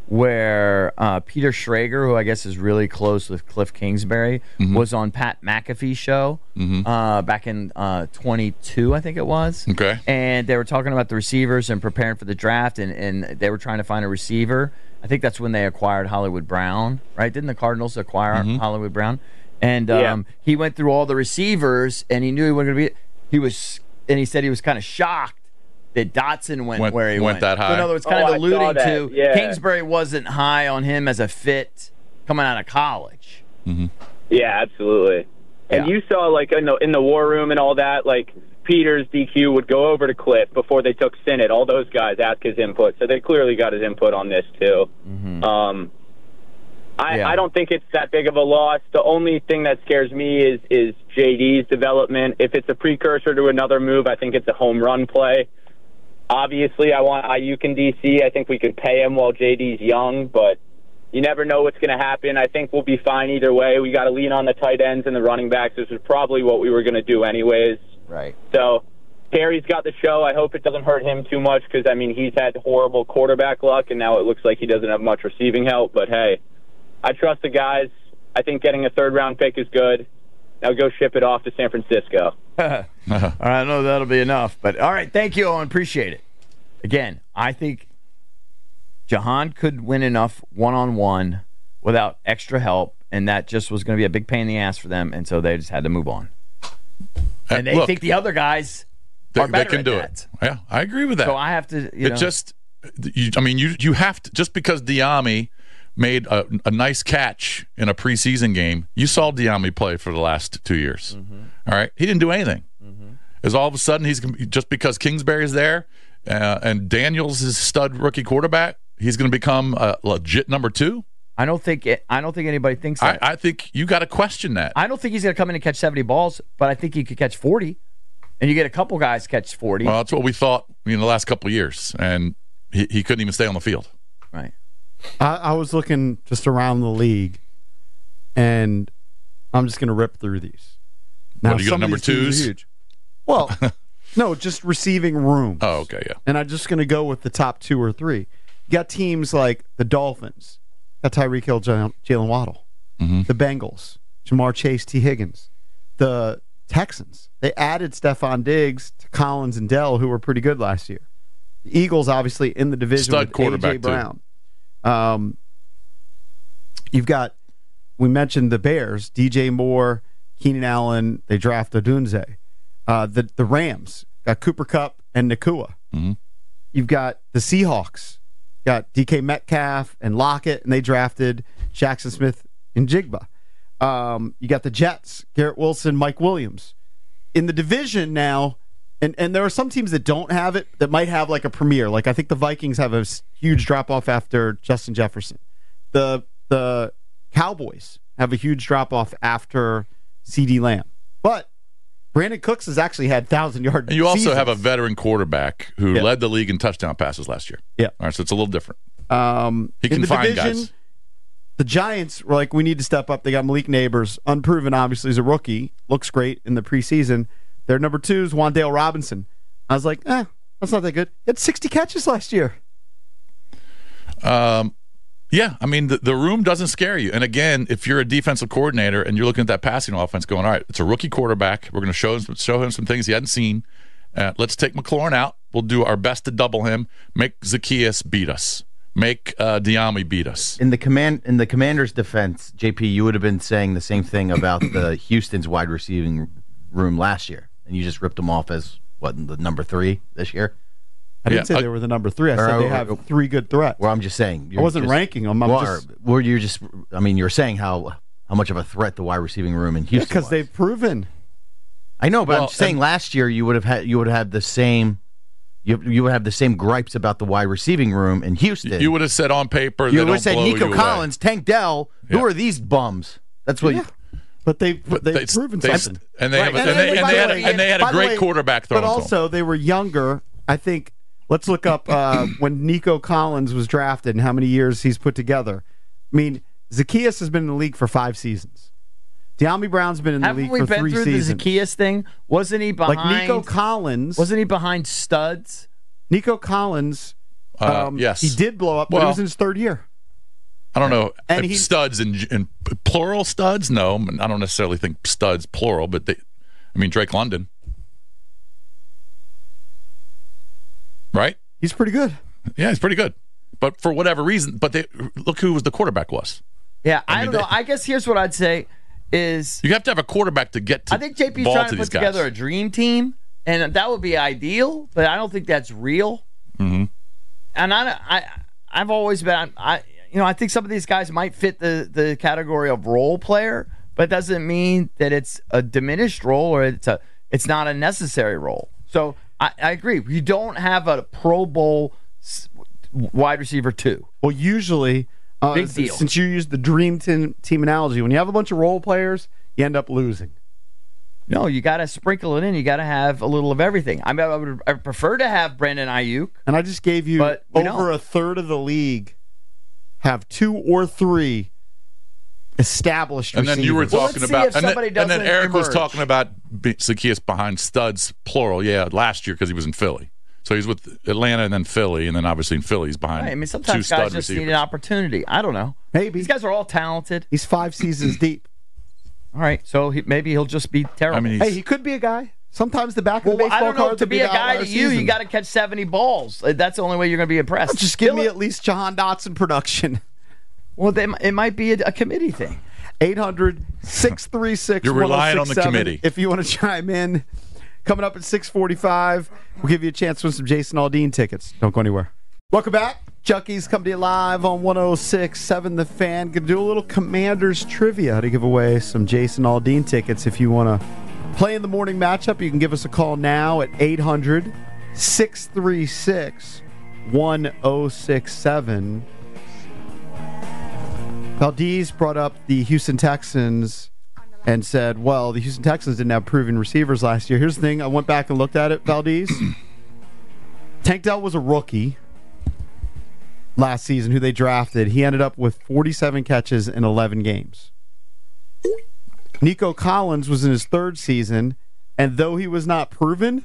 where uh, Peter Schrager, who I guess is really close with Cliff Kingsbury, Mhm. was on Pat McAfee's show Mhm. uh, back in uh, twenty-two, I think it was. Okay. And they were talking about the receivers and preparing for the draft, and, and they were trying to find a receiver. I think that's when they acquired Hollywood Brown, right? Didn't the Cardinals acquire Mhm. Hollywood Brown? And um, Yeah. he went through all the receivers, and he knew he wasn't going to be. He was, and he said he was kind of shocked that Dotson went, Went- where he went went. that So high. in other words, kind Oh, of I alluding saw that. to Yeah. Kingsbury wasn't high on him as a fit coming out of college. Mm-hmm. Yeah, absolutely. And Yeah. you saw, like, in the, in the war room and all that, like, Peters, D Q would go over to Cliff before they took Sinnott. All those guys ask his input, so they clearly got his input on this, too. Mm-hmm. Um, I, Yeah. I don't think it's that big of a loss. The only thing that scares me is, is J D's development. If it's a precursor to another move, I think it's a home run play. Obviously, I want Ayuk in D C. I think we could pay him while J D's young, but you never know what's going to happen. I think we'll be fine either way. We got to lean on the tight ends and the running backs. This is probably what we were going to do anyways. Right. So Terry's got the show. I hope it doesn't hurt him too much because, I mean, he's had horrible quarterback luck, and now it looks like he doesn't have much receiving help. But, hey, I trust the guys. I think getting a third-round pick is good. Now go ship it off to San Francisco. All right, I know that'll be enough. But all right, thank you, Owen. Appreciate it. Again, I think Jahan could win enough one-on-one without extra help, and that just was going to be a big pain in the ass for them, and so they just had to move on. And they Look, think the other guys they, are they better can at do that. it. Yeah, I agree with that. So I have to, you it know. just, you, I mean, you you have to, just because Diami made a, a nice catch in a preseason game, you saw Diami play for the last two years. Mm-hmm. All right, he didn't do anything. Mm-hmm. Is all of a sudden he's gonna be- just because Kingsbury's there uh, and Daniels is stud rookie quarterback, he's going to become a legit number two. I don't think it, I don't think anybody thinks I, that. I think you got to question that. I don't think he's going to come in and catch seventy balls, but I think he could catch forty. And you get a couple guys catch forty. Well, that's what we thought in the last couple of years, and he, he couldn't even stay on the field. Right. I, I was looking just around the league, and I'm just going to rip through these. What, you got some of number these teams are twos? huge. Well, no, just receiving rooms. Oh, okay, yeah. And I'm just going to go with the top two or three. You got teams like the Dolphins, got Tyreek Hill, Jalen Jalen Waddle. Mm-hmm. The Bengals, Jamar Chase, T. Higgins. The Texans, they added Stephon Diggs to Collins and Dell, who were pretty good last year. The Eagles, obviously, in the division Stud with quarterback, A J too. Brown. Um, you've got, we mentioned the Bears, D J Moore, Keenan Allen, they draft Odunze. Uh, the, the Rams got Cooper Kupp and Nakua. Mm-hmm. You've got the Seahawks, got D K Metcalf and Lockett, and they drafted Jackson Smith and Jigba. Um, you got the Jets, Garrett Wilson, Mike Williams. In the division now, and, and there are some teams that don't have it that might have like a premier. Like I think the Vikings have a s- huge drop off after Justin Jefferson. The the Cowboys have a huge drop off after CeeDee Lamb. But Brandon Cooks has actually had thousand yard. And you also seasons. have a veteran quarterback who Yeah. led the league in touchdown passes last year. Yeah. All right, so it's a little different. Um, He in can the find division, guys. The Giants were like, we need to step up. They got Malik Neighbors, unproven, obviously, as a rookie. Looks great in the preseason. Their number two is Wan'Dale Robinson. I was like, eh, that's not that good. He had sixty catches last year. Um, yeah, I mean, the, the room doesn't scare you. And again, if you're a defensive coordinator and you're looking at that passing offense going, all right, it's a rookie quarterback. We're going to show him, show him some things he hadn't seen. Uh, let's take McLaurin out. We'll do our best to double him. Make Zacchaeus beat us. Make uh, Diami beat us. In the command, in the Commander's defense, J P, you would have been saying the same thing about the Houston's wide receiving room last year, and you just ripped them off as what, the number three this year. I didn't Yeah, say I- they were the number three. I said they have three good threats. Well, I'm just saying. I you're wasn't just- ranking them. I'm well, just or, or you're just. I mean, you're saying how how much of a threat the wide receiving room in Houston because was. they've proven. I know, but Well, I'm saying and- last year you would have had you would have had the same. You, you would have the same gripes about the wide receiving room in Houston. You would have said on paper, You they would don't have said blow Nico you away. Collins, Tank Dell. Who Yeah. are these bums? That's what. Yeah. You, But they've But they've they- proven they- something. And they Right. have, a- And and they, then, and by they the had, a- way- and they had By a the great way, quarterback throwing But to 'em. also, they were younger. I think. Let's look up uh, when Nico Collins was drafted and how many years he's put together. I mean, Zacchaeus has been in the league for five seasons. De'Ami Brown's been in the Haven't league we for been three through seasons. the Zacchaeus thing? Wasn't he behind? Like Nico Collins. Wasn't he behind studs? Nico Collins. Uh, Um, yes. he did blow up, but Well- he was in his third year. I don't know. And if he- studs in, in plural studs? No, I don't necessarily think studs plural, but they, I mean, Drake London. Right? He's pretty good. Yeah, he's pretty good. But for whatever reason, but they look who was the quarterback was. Yeah, I, I mean, don't know. they- I guess here's what I'd say is You have to have a quarterback to get to I think J P's ball trying to to these put guys. together a dream team, and that would be ideal, but I don't think that's real. Mhm. And I, I, I've always been, I, you know, I think some of these guys might fit the the category of role player, but it doesn't mean that it's a diminished role or it's a it's not a necessary role. So I, I agree. You don't have a Pro Bowl s- wide receiver two. Well, usually, uh, Big s- deal. since you use the dream team, team analogy, when you have a bunch of role players, you end up losing. No, you got to sprinkle it in. You got to have a little of everything. I mean, I would I prefer to have Brandon Ayuk. And I just gave you But we over don't. a third of the league have two or three established And then you were receivers. Well, talking let's see about, if and then, somebody and then doesn't Eric was emerge. talking about B- Zacchaeus behind studs, plural. Yeah, last year because he was in Philly. So he's with Atlanta and then Philly, and then obviously in Philly he's behind. Right, I mean, two sometimes stud guys just receivers. need an opportunity. I don't know. Maybe. These guys are all talented. He's five seasons deep. All right, so he, maybe he'll just be terrible. I mean, Hey, he's, he could be a guy. Sometimes the back of well, the baseball I don't know. cards To will be the a guy outlier to you, season. you got to catch seventy balls. Uh, That's the only way you're going to be impressed. Just give Still me it- at least Jahan Dotson production. Well, they, it might be a, a committee thing. eight hundred, six three six, You're relying on the committee. If you want to chime in, coming up at six forty-five, we'll give you a chance to win some Jason Aldean tickets. Don't go anywhere. Welcome back. Junkies come to you live on one oh six point seven The Fan. Going to do a little Commanders trivia to give away some Jason Aldean tickets. If you want to play in the morning matchup, you can give us a call now at eight hundred, six three six, one oh six seven. Valdez brought up the Houston Texans and said, well, the Houston Texans didn't have proven receivers last year. Here's the thing. I went back and looked at it, Valdez. Tank Dell was a rookie last season who they drafted. He ended up with forty-seven catches in eleven games. Nico Collins was in his third season, and though he was not proven,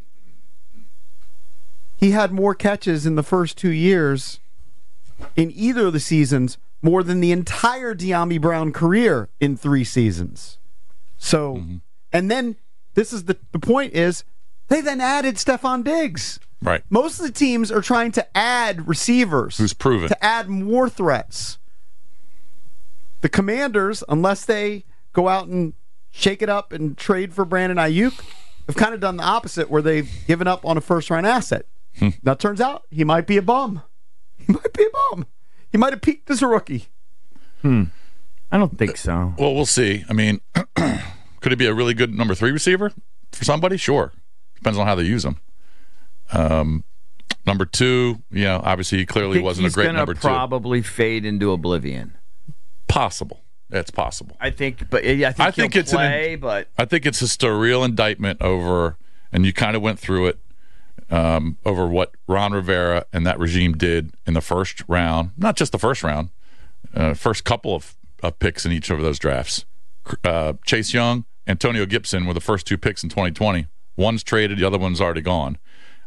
he had more catches in the first two years in either of the seasons, more than the entire De'Ami Brown career in three seasons. So, mm-hmm. and then this is the, the point is they then added Stephon Diggs. right. Most of the teams are trying to add receivers. Who's proven. To add more threats. The Commanders, unless they go out and shake it up and trade for Brandon Ayuk, have kind of done the opposite where they've given up on a first-round asset. Hmm. Now, it turns out he might be a bum. He might be a bum. He might have peaked as a rookie. Hmm. I don't think so. Well, we'll see. I mean, could he be a really good number three receiver for somebody? Sure. Depends on how they use him. Um, number two, you know, obviously he clearly think wasn't a he's great gonna number two. Probably fade into oblivion. Possible. It's possible. I think, but yeah, I think, I think he'll it's an- play, but I think it's just a real indictment over, and you kind of went through it, um, over what Ron Rivera and that regime did in the first round. Not just the first round, uh, first couple of, of picks in each of those drafts. Uh, Chase Young, Antonio Gibson were the first two picks in twenty twenty. One's traded, the other one's already gone.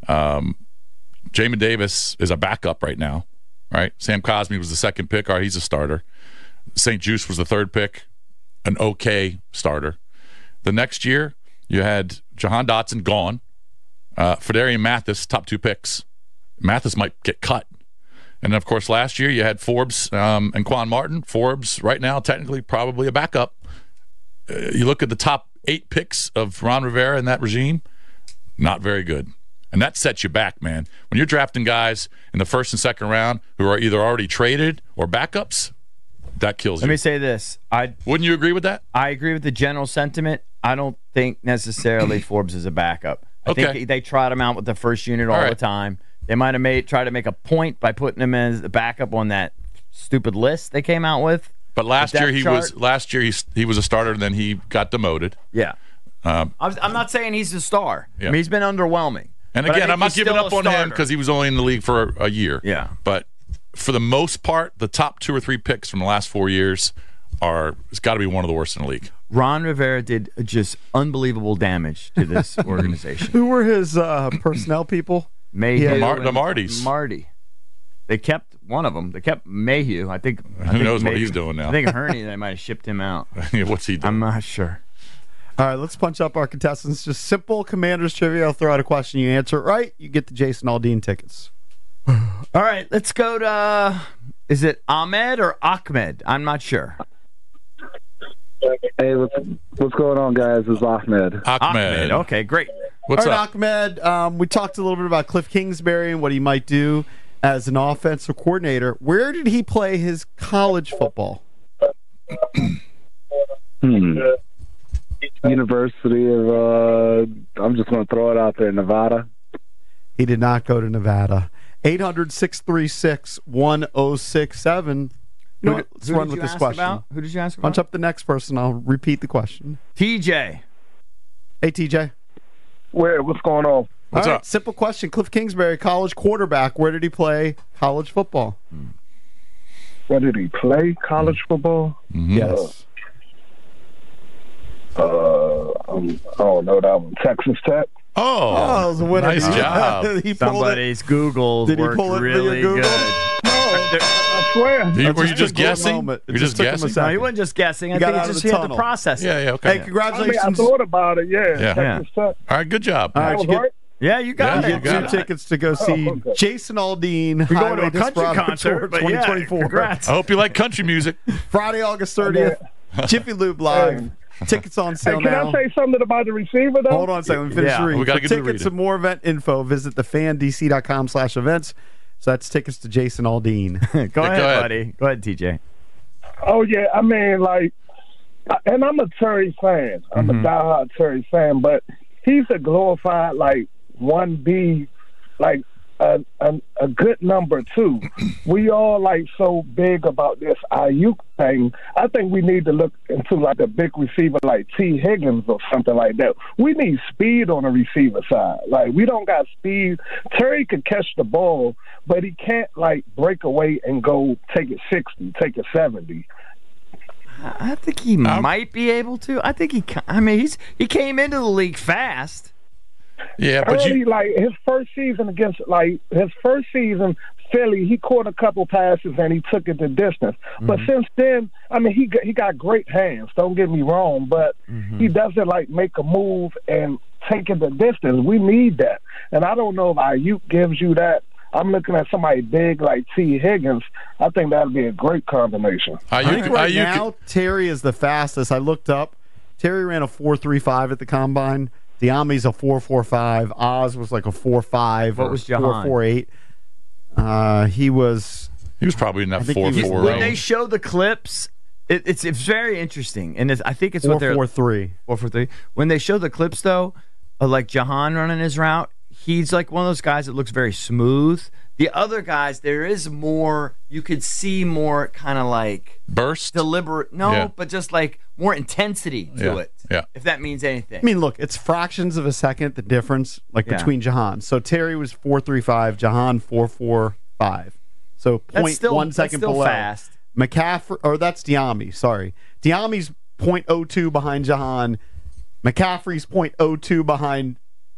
Um, Jamin Davis is a backup right now, right? Sam Cosmi was the second pick. All right, he's a starter. Saint Juice was the third pick, an okay starter. The next year, you had Jahan Dotson gone. Uh, Fedarian Mathis, top two picks. Mathis might get cut. And then, of course, last year you had Forbes um, and Quan Martin. Forbes, right now, technically probably a backup. Uh, you look at the top eight picks of Ron Rivera in that regime, not very good. And that sets you back, man. When you're drafting guys in the first and second round who are either already traded or backups, that kills you. Let me say this. I Wouldn't you agree with that? I agree with the general sentiment. I don't think necessarily Forbes is a backup. I Okay. think they trot him out with the first unit all, All right. the time. They might have made try to make a point by putting him as the backup on that stupid list they came out with. But last The year depth he chart. was last year he he was a starter and then he got demoted. Yeah. Um, I was, I'm not saying he's a star. Yeah. I mean, he's been underwhelming. and But I again, think I'm not he's giving still up a on him starter. because he was only in the league for a year. Yeah. But for the most part, the top two or three picks from the last four years are it's got to be one of the worst in the league. Ron Rivera did just unbelievable damage to this organization. Who were his uh, personnel people? Mayhew, Yeah. Mar- and the Martys. Marty. They kept one of them. They kept Mayhew. I think. I Who think knows what maybe- he's doing now? I think Herney. They might have shipped him out. What's he doing? I'm not sure. All right, let's punch up our contestants. Just simple Commanders trivia. I'll throw out a question. You answer it right, you get the Jason Aldean tickets. All right, let's go to. Uh, is it Ahmed or Ahmed? I'm not sure. Hey, what's, what's going on, guys? It's Ahmed. Ahmed. Okay, great. What's All right, up? Ahmed, um, we talked a little bit about Cliff Kingsbury and what he might do as an offensive coordinator. Where did he play his college football? Hmm. University of, uh, I'm just going to throw it out there, Nevada. He did not go to Nevada. eight hundred, six three six, one oh six seven. You know Who what? did- Let's who run did with you this ask question. about? Who did you ask about? Punch up the next person. I'll repeat the question. T J. Hey, T J. Where? What's going on? What's All right, up? simple question. Cliff Kingsbury, college quarterback. Where did he play college football? Where did he play college football? Mm-hmm. Yes. Uh, um, I don't know that one. Texas Tech. Oh, Oh, it was a winner. nice Did he- job. he pulled it. Somebody's Google Did he worked pull it via really Google? good. I swear. You- That were you just just took a guessing? moment. It You're just just took him a guessing? second. No, he wasn't just guessing. I He got think out he of just the he had to tunnel. process it. Yeah, yeah, okay. Hey, I mean, I congratulations. thought about it. Yeah. Yeah. Texas Tech. All right, good job. All right, I was you get, right. Yeah, you got Yeah, you it. get got two it. tickets to go see Oh, okay. Jason Aldean. We're going to Highway a country Desperado concert, Tour but twenty yeah, twenty-four. congrats. I hope you like country music. Friday, August thirtieth. Jiffy Lube Live. Tickets on Hey, sale can now. I say something about the receiver, though? Hold on a second. Let me finish Yeah, the reading. we gotta For get to the tickets reading. and more event info, visit the fan d c dot com slash events. So that's tickets to Jason Aldean. Go, Yeah, ahead, go ahead. buddy. Go ahead, T J. Oh, yeah. I mean, like, and I'm a Terry fan. I'm Mm-hmm. a diehard Terry fan, but he's a glorified, like, one B, like, a, a, a good number two. We all like so big about this Ayuk thing. I think we need to look into like a big receiver like T. Higgins or something like that. We need speed on the receiver side. Like we don't got speed. Terry could catch the ball, but he can't like break away and go take it sixty, take it seventy. I think he might be able to. I think he. ca- I mean, he's he came into the league fast. Yeah, but Early, you. like his first season against, like his first season, Philly, he caught a couple passes and he took it the distance. But Mm-hmm. since then, I mean, he got, he got great hands. Don't get me wrong, but Mm-hmm. he doesn't like make a move and take it the distance. We need that, and I don't know if Ayuk gives you that. I'm looking at somebody big like T. Higgins. I think that'd be a great combination. I think right Ayuk- now, Terry is the fastest. I looked up. Terry ran a four three five at the combine. Diami's a four four five. Oz was like a four five. What or was Jahan? four four eight. Uh, he was. He was probably in that I think four he was- four When they range. show the clips, it, it's it's very interesting, and it's, I think it's what Four they're four three. four for three. When they show the clips, though, of like Jahan running his route, he's like one of those guys that looks very smooth. The other guys, there is more. You could see more kind of like Burst. deliberate. No, Yeah. but just like more intensity to Yeah, it. yeah. If that means anything. I mean, look, it's fractions of a second the difference, like Yeah. between Jahan. So Terry was four three five. Jahan four four five. So That's point still- one that's second still below. fast. McCaffrey, or that's Diami. Sorry, Diami's point oh two behind Jahan. McCaffrey's point oh two behind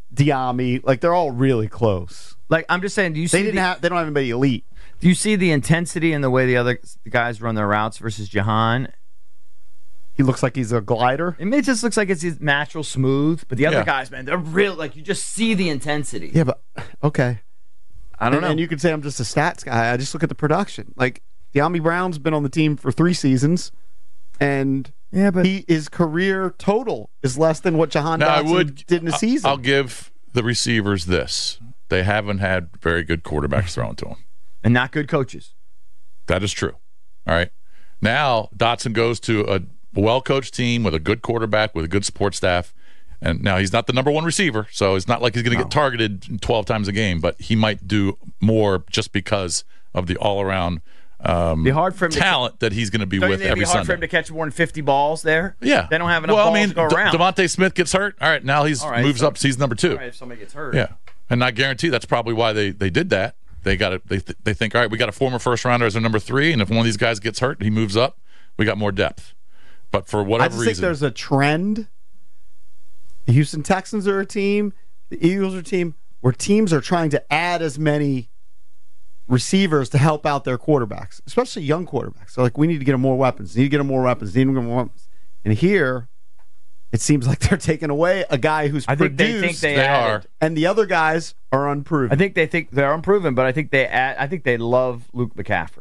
Diami, like they're all really close. Like I'm just saying, do you see They didn't the, have. They don't have anybody elite. do you see the intensity in the way the other guys run their routes versus Jahan? He looks like he's a glider. It just looks like it's his natural smooth, but the other Yeah. guys, man, they're real. Like you just see the intensity. Yeah, but okay. I don't and, know. And you could say I'm just a stats guy. I just look at the production. Like Diami Brown's been on the team for three seasons, and yeah, but he his career total is less than what Jahan Now, I Dotson would did in a season. I'll give the receivers this: they haven't had very good quarterbacks thrown to them, and not good coaches. That is true. All right. Now Dotson goes to a well-coached team with a good quarterback with a good support staff, and now he's not the number one receiver, so it's not like he's going to No. get targeted twelve times a game, but he might do more just because of the all-around um, Be hard for him to- talent that he's going to be Don't you with think it'd every be hard Sunday. for him to catch more than fifty balls there? Yeah, They don't have enough well, balls I mean, to go De- around. Devontae Smith gets hurt. All right, now he's All right, moves so- up. He's number two. All right, if somebody gets hurt. Yeah, and I guarantee that's probably why they, they did that. They got it. They th- they think, all right, we got a former first rounder as a number three, and if one of these guys gets hurt, he moves up. We got more depth. But for I whatever just think reason, there's a trend. The Houston Texans are a team. The Eagles are a team where teams are trying to add as many receivers to help out their quarterbacks, especially young quarterbacks. So, like, we need to get them more weapons. Need to get them more weapons. Need to get them more weapons. And here, it seems like they're taking away a guy who's I think produced, they think they, They added. are. and the other guys are unproven. I think they think they're unproven, but I think they add, I think they love Luke McCaffrey.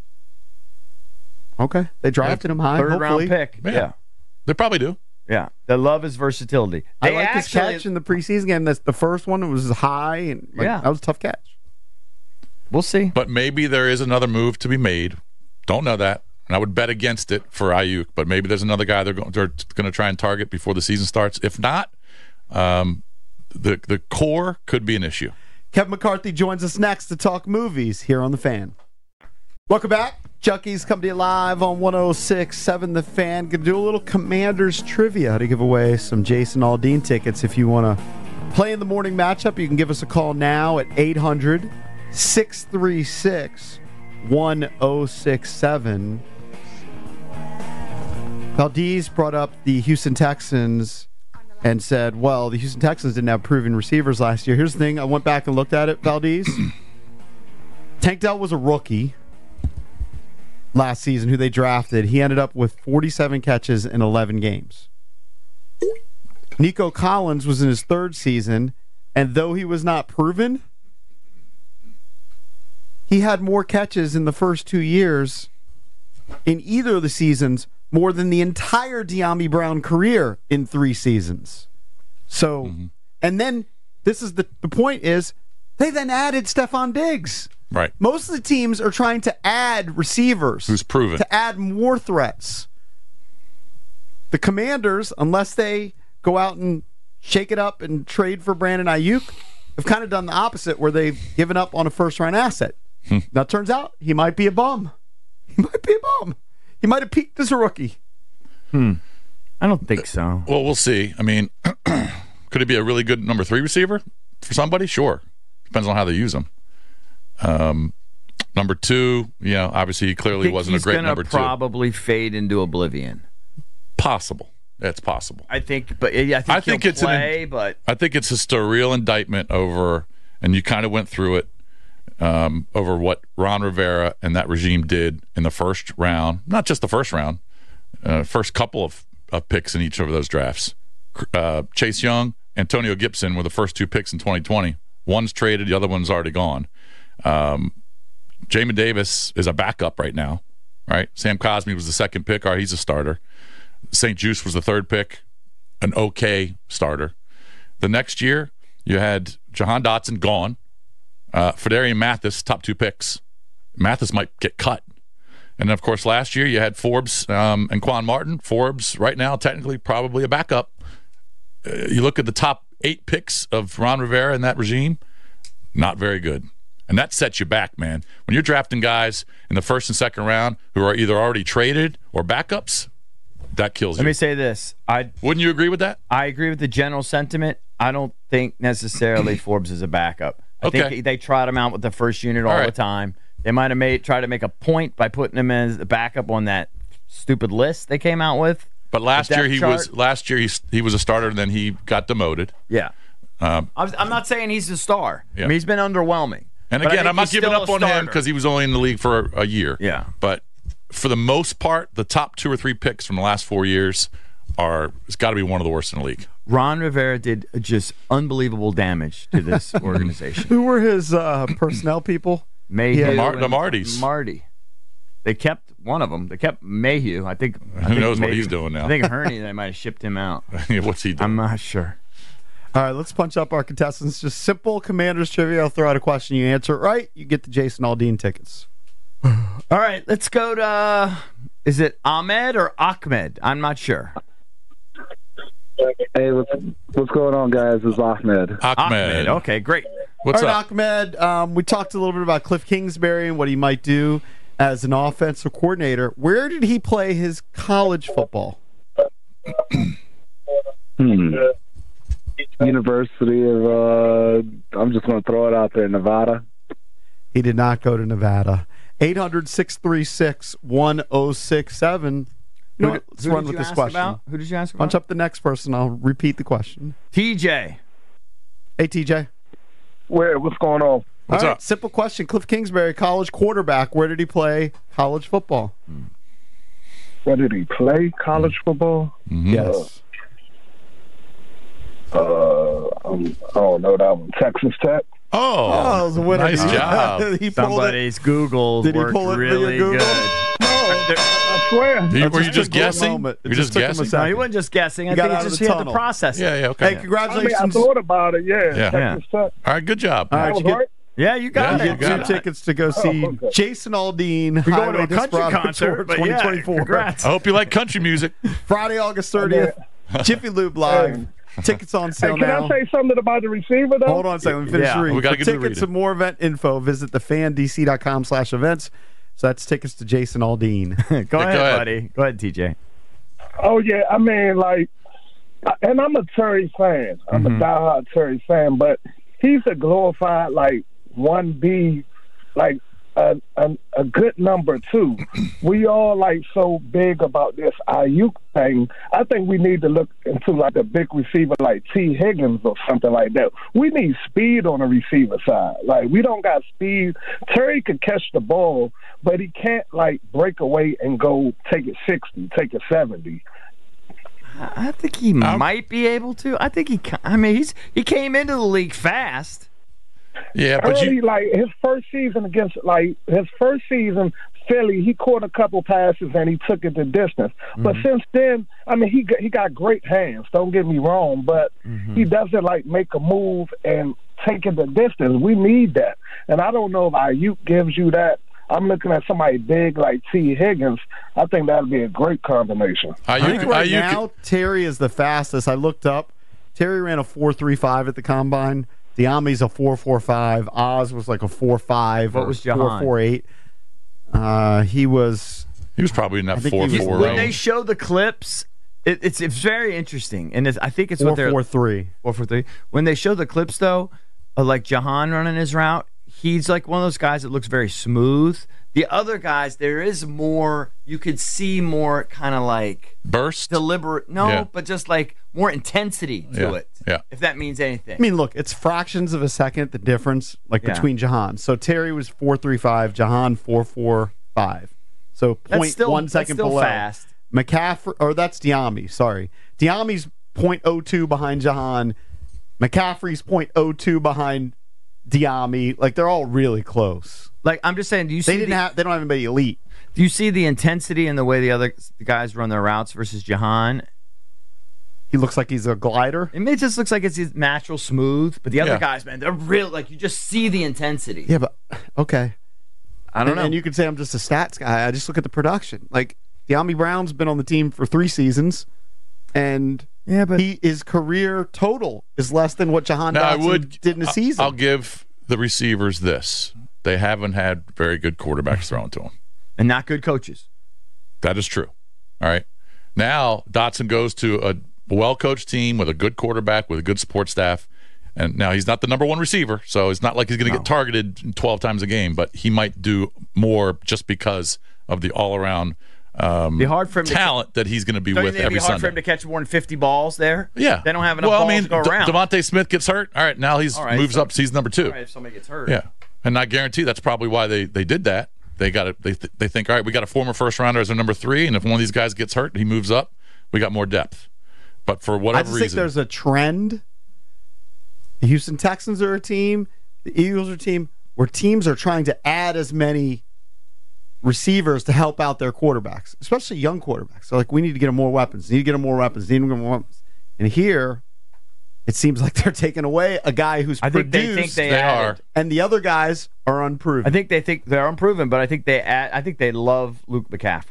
Okay, they drafted him high. Third hopefully. round pick. Yeah. Yeah. they probably do. Yeah. They love his versatility. I They like his actually, catch in the preseason game. That's the first one. It was high, and like, Yeah. that was a tough catch. We'll see. But maybe there is another move to be made. Don't know that. And I would bet against it for Ayuk, but maybe there's another guy they're going, they're going to try and target before the season starts. If not, um, the the core could be an issue. Kevin McCarthy joins us next to talk movies here on The Fan. Welcome back. Junkies come to you live on one oh six point seven The Fan. Going to do a little Commanders trivia to give away some Jason Aldean tickets. If you want to play in the morning matchup, you can give us a call now at eight hundred, six three six, one oh six seven. Valdez brought up the Houston Texans and said, well, the Houston Texans didn't have proven receivers last year. Here's the thing. I went back and looked at it, Valdez. Tank Dell was a rookie last season who they drafted. He ended up with forty-seven catches in eleven games. Nico Collins was in his third season, and though he was not proven, he had more catches in the first two years in either of the seasons, more than the entire Diami Brown career in three seasons. So, mm-hmm. and then this is the, the point is they then added Stephon Diggs. Right. Most of the teams are trying to add receivers. Who's proven. To add more threats. The Commanders, unless they go out and shake it up and trade for Brandon Ayuk, have kind of done the opposite where they've given up on a first-round asset. Hmm. Now, it turns out he might be a bum. He might be a bum. He might have peaked as a rookie. Hmm. I don't think so. Well, we'll see. I mean, could he be a really good number three receiver for somebody? Sure. Depends on how they use him. Um, number two, you know, obviously he clearly wasn't a great number two. He's going to probably fade into oblivion. Possible. It's possible. I think, but yeah, I think, I think he'll it's play, an, but I think it's just a real indictment over, and you kind of went through it, um, over what Ron Rivera and that regime did in the first round. Not just the first round, uh, first couple of, of picks in each of those drafts. Uh, Chase Young, Antonio Gibson were the first two picks in twenty twenty. One's traded, the other one's already gone. Um, Jamin Davis is a backup right now, right? Sam Cosmi was the second pick. All right, he's a starter. Saint Juice was the third pick, an okay starter. The next year, you had Jahan Dotson gone. Uh, Fedarian Mathis, top two picks. Mathis might get cut. And, of course, last year you had Forbes um, and Quan Martin. Forbes, right now, technically probably a backup. Uh, you look at the top eight picks of Ron Rivera and that regime, not very good. And that sets you back, man. When you're drafting guys in the first and second round who are either already traded or backups, that kills you. Let me say this. I Wouldn't you agree with that? I agree with the general sentiment. I don't think necessarily Forbes is a backup. I Okay. think they trot him out with the first unit all, All right. the time. They might have made try to make a point by putting him as a backup on that stupid list they came out with. But last The year depth he chart. was last year he he was a starter and then he got demoted. Yeah. Uh, I was, I'm not saying he's a star. Yeah. I mean, he's been underwhelming. And But I again, think I'm not he's giving still up a on him starter. because he was only in the league for a, a year. Yeah. But for the most part, the top two or three picks from the last four years are it's got to be one of the worst in the league. Ron Rivera did just unbelievable damage to this organization. Who were his uh, personnel people? Mayhew, The Mar- and the Martys. Marty. They kept one of them. They kept Mayhew. I think. I Who think knows what maybe- he's doing now? I think Herney. They might have shipped him out. What's he doing? I'm not sure. All right, let's punch up our contestants. Just simple Commanders trivia. I'll throw out a question. You answer it right, you get the Jason Aldean tickets. All right, let's go to. Uh, is it Ahmed or Ahmed? I'm not sure. Hey, what's, what's going on, guys? It's Ahmed. Ahmed. Okay, great. What's All right, up? Ahmed, um, we talked a little bit about Cliff Kingsbury and what he might do as an offensive coordinator. Where did he play his college football? Hmm. University of, uh, I'm just going to throw it out there, Nevada. He did not go to Nevada. eight hundred, six three six, one oh six seven. You know Who what? did- Let's who run did with you this ask question. about? Who did you ask about? Punch up the next person. I'll repeat the question. T J. Hey, T J. Where? What's going on? What's All right, up? simple question. Cliff Kingsbury, college quarterback. Where did he play college football? Where did he play college football? Mm-hmm. Yes. Uh, um, I don't know that one. Texas Tech. Oh, Oh, it was a winner. nice He- job. he pulled it. Somebody's Google Did he worked pull it via really Google? good. I swear. You- That were you just just took a guessing? moment. It You're just just took him a guessing? second. No, he wasn't just guessing. I He got think out it's of just the he had to tunnel. process it. Yeah, yeah, okay. Hey, I mean, I congratulations. thought about it. Yeah. Yeah. Texas Tech. All right, good job. All I right, was you get, right. Yeah, you got Yeah, you it. get you two got it. tickets to go see Oh, okay. Jason Aldean. We're going to Highway a country Desperado concert, Tour but yeah, twenty twenty-four. congrats. I hope you like country music. Friday, August thirtieth. Jiffy Lube Live. Tickets on Hey, sale can now. I say something about the receiver, though? Hold on a second. Let me finish Yeah, the reading. we gotta For get to the tickets reading. and more event info, visit thefandc.com slash events. So that's tickets to Jason Aldean. Go, ahead, ahead. buddy. Go ahead, T J. Oh, yeah. I mean, like, and I'm a Terry fan. I'm Mm-hmm. a diehard Terry fan, but he's a glorified, like, one B, like, a, a, a good number two. We all, like, so big about this Ayuk thing. I think we need to look into, like, a big receiver like T. Higgins or something like that. We need speed on the receiver side. Like, we don't got speed. Terry could catch the ball, but he can't, like, break away and go take it sixty, take it seventy. I think he might be able to. I think he. ca- I mean, he's he came into the league fast. Yeah, but Early, you, like his first season against, like his first season, Philly, he caught a couple passes and he took it the distance. But Mm-hmm. since then, I mean, he got, he got great hands. Don't get me wrong, but Mm-hmm. he doesn't like make a move and take it the distance. We need that, and I don't know if Ayuk gives you that. I'm looking at somebody big like T. Higgins. I think that'd be a great combination. I think right now, Terry is the fastest. I looked up. Terry ran a four three five at the combine. Diami's a four four five. Oz was like a four five. What or was four Jahan? four eight. Uh, he was. He was probably in that I think four he was four When they range. show the clips, it, it's it's very interesting, and it's, I think it's what four they're four three. four four three. When they show the clips, though, of like Jahan running his route, he's like one of those guys that looks very smooth. The other guys, there is more. You could see more kind of like burst, deliberate. No, Yeah. but just like more intensity to Yeah, it. yeah. If that means anything. I mean, look, it's fractions of a second the difference, like Yeah. between Jahan. So Terry was four three five. Jahan four four five. So That's point still- one that's second still below. fast. McCaffrey, or that's Diami. Sorry, Diami's point oh two behind Jahan. McCaffrey's point oh two behind Diami. Like they're all really close. Like I'm just saying, do you see They didn't the, have. They don't have anybody elite. do you see the intensity in the way the other the guys run their routes versus Jahan? He looks like he's a glider. I mean, it just looks like it's his natural smooth, but the other Yeah. guys, man, they're real. Like you just see the intensity. Yeah, but okay. I don't and, know. And you could say I'm just a stats guy. I just look at the production. Like Diami Brown's been on the team for three seasons, and yeah, but he his career total is less than what Jahan Now, I Dotson would did in a I- season. I'll give the receivers this: they haven't had very good quarterbacks thrown to them, and not good coaches. That is true. All right. Now Dotson goes to a well-coached team with a good quarterback with a good support staff, and now he's not the number one receiver, so it's not like he's going to No. get targeted twelve times a game, but he might do more just because of the all-around um, be hard for him talent to, that he's going to be don't with you think every it'd be hard Sunday. for him to catch more than fifty balls there? Yeah. They don't have enough well, balls I mean, to go De- around. Devontae Smith gets hurt. All right, now he's All right, moves so- up. He's number two. All right, if somebody gets hurt. Yeah, and I guarantee that's probably why they, they did that. They got it. They th- they think, all right, we got a former first rounder as our number three, and if one of these guys gets hurt, he moves up. We got more depth. But for whatever I just reason, think there's a trend. The Houston Texans are a team. The Eagles are a team where teams are trying to add as many receivers to help out their quarterbacks, especially young quarterbacks. So, like, we need to get them more weapons. Need to get them more weapons. Need to get them more weapons. And here, it seems like they're taking away a guy who's I think produced. they think they, They added. are. And the other guys are unproven. I think they think they're unproven, but I think they add, I think they love Luke McCaffrey.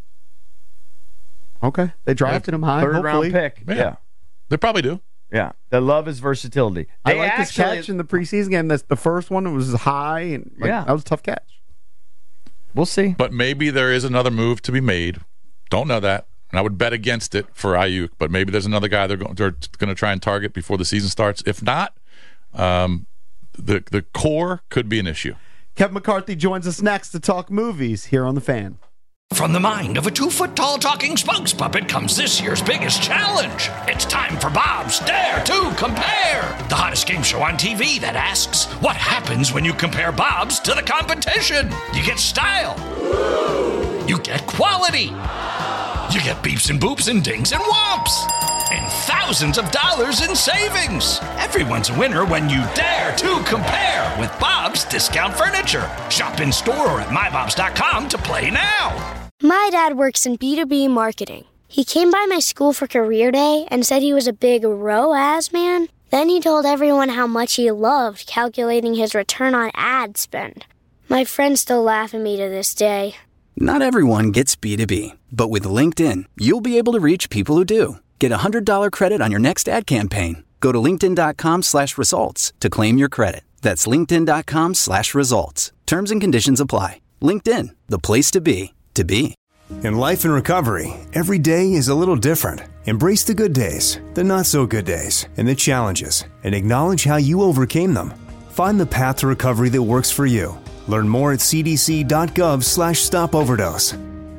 Okay. They drafted him high, Third hopefully. round pick. Yeah. Yeah. they probably do. Yeah. They love his versatility. I They like his actually- catch in the preseason game. That's the first one. It was high, and like, Yeah. that was a tough catch. We'll see. But maybe there is another move to be made. Don't know that. And I would bet against it for Ayuk, but maybe there's another guy they're going, they're going to try and target before the season starts. If not, um, the the core could be an issue. Kevin McCarthy joins us next to talk movies here on The Fan. From the mind of a two-foot-tall talking spokes puppet comes this year's biggest challenge. It's time for Bob's Dare to Compare, the hottest game show on T V that asks, what happens when you compare Bob's to the competition? You get style. You get quality. You get beeps and boops and dings and whomps. And thousands of dollars in savings. Everyone's a winner when you dare to compare with Bob's Discount Furniture. Shop in store or at my bobs dot com to play now. My dad works in B two B marketing. He came by my school for career day and said he was a big R O A S man. Then he told everyone how much he loved calculating his return on ad spend. My friends still laugh at me to this day. Not everyone gets B two B, but with LinkedIn, you'll be able to reach people who do. Get a one hundred dollars credit on your next ad campaign. Go to linkedin.com slash results to claim your credit. That's linkedin.com slash results. Terms and conditions apply. LinkedIn, the place to be, to be. In life and recovery, every day is a little different. Embrace the good days, the not so good days, and the challenges, and acknowledge how you overcame them. Find the path to recovery that works for you. Learn more at cdc.gov slash stop overdose.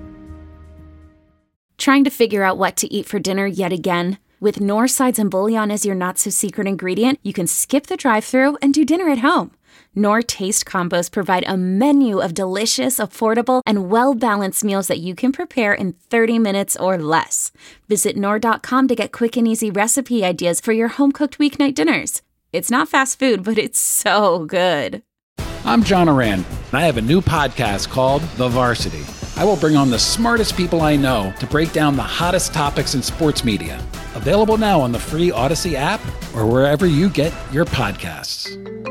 Trying to figure out what to eat for dinner yet again? With Knorr Sides and Bouillon as your not-so-secret ingredient, you can skip the drive-thru and do dinner at home. Knorr Taste Combos provide a menu of delicious, affordable, and well-balanced meals that you can prepare in thirty minutes or less. Visit Knorr dot com to get quick and easy recipe ideas for your home-cooked weeknight dinners. It's not fast food, but it's so good. I'm John Oran, and I have a new podcast called The Varsity. I will bring on the smartest people I know to break down the hottest topics in sports media. Available now on the free Odyssey app or wherever you get your podcasts.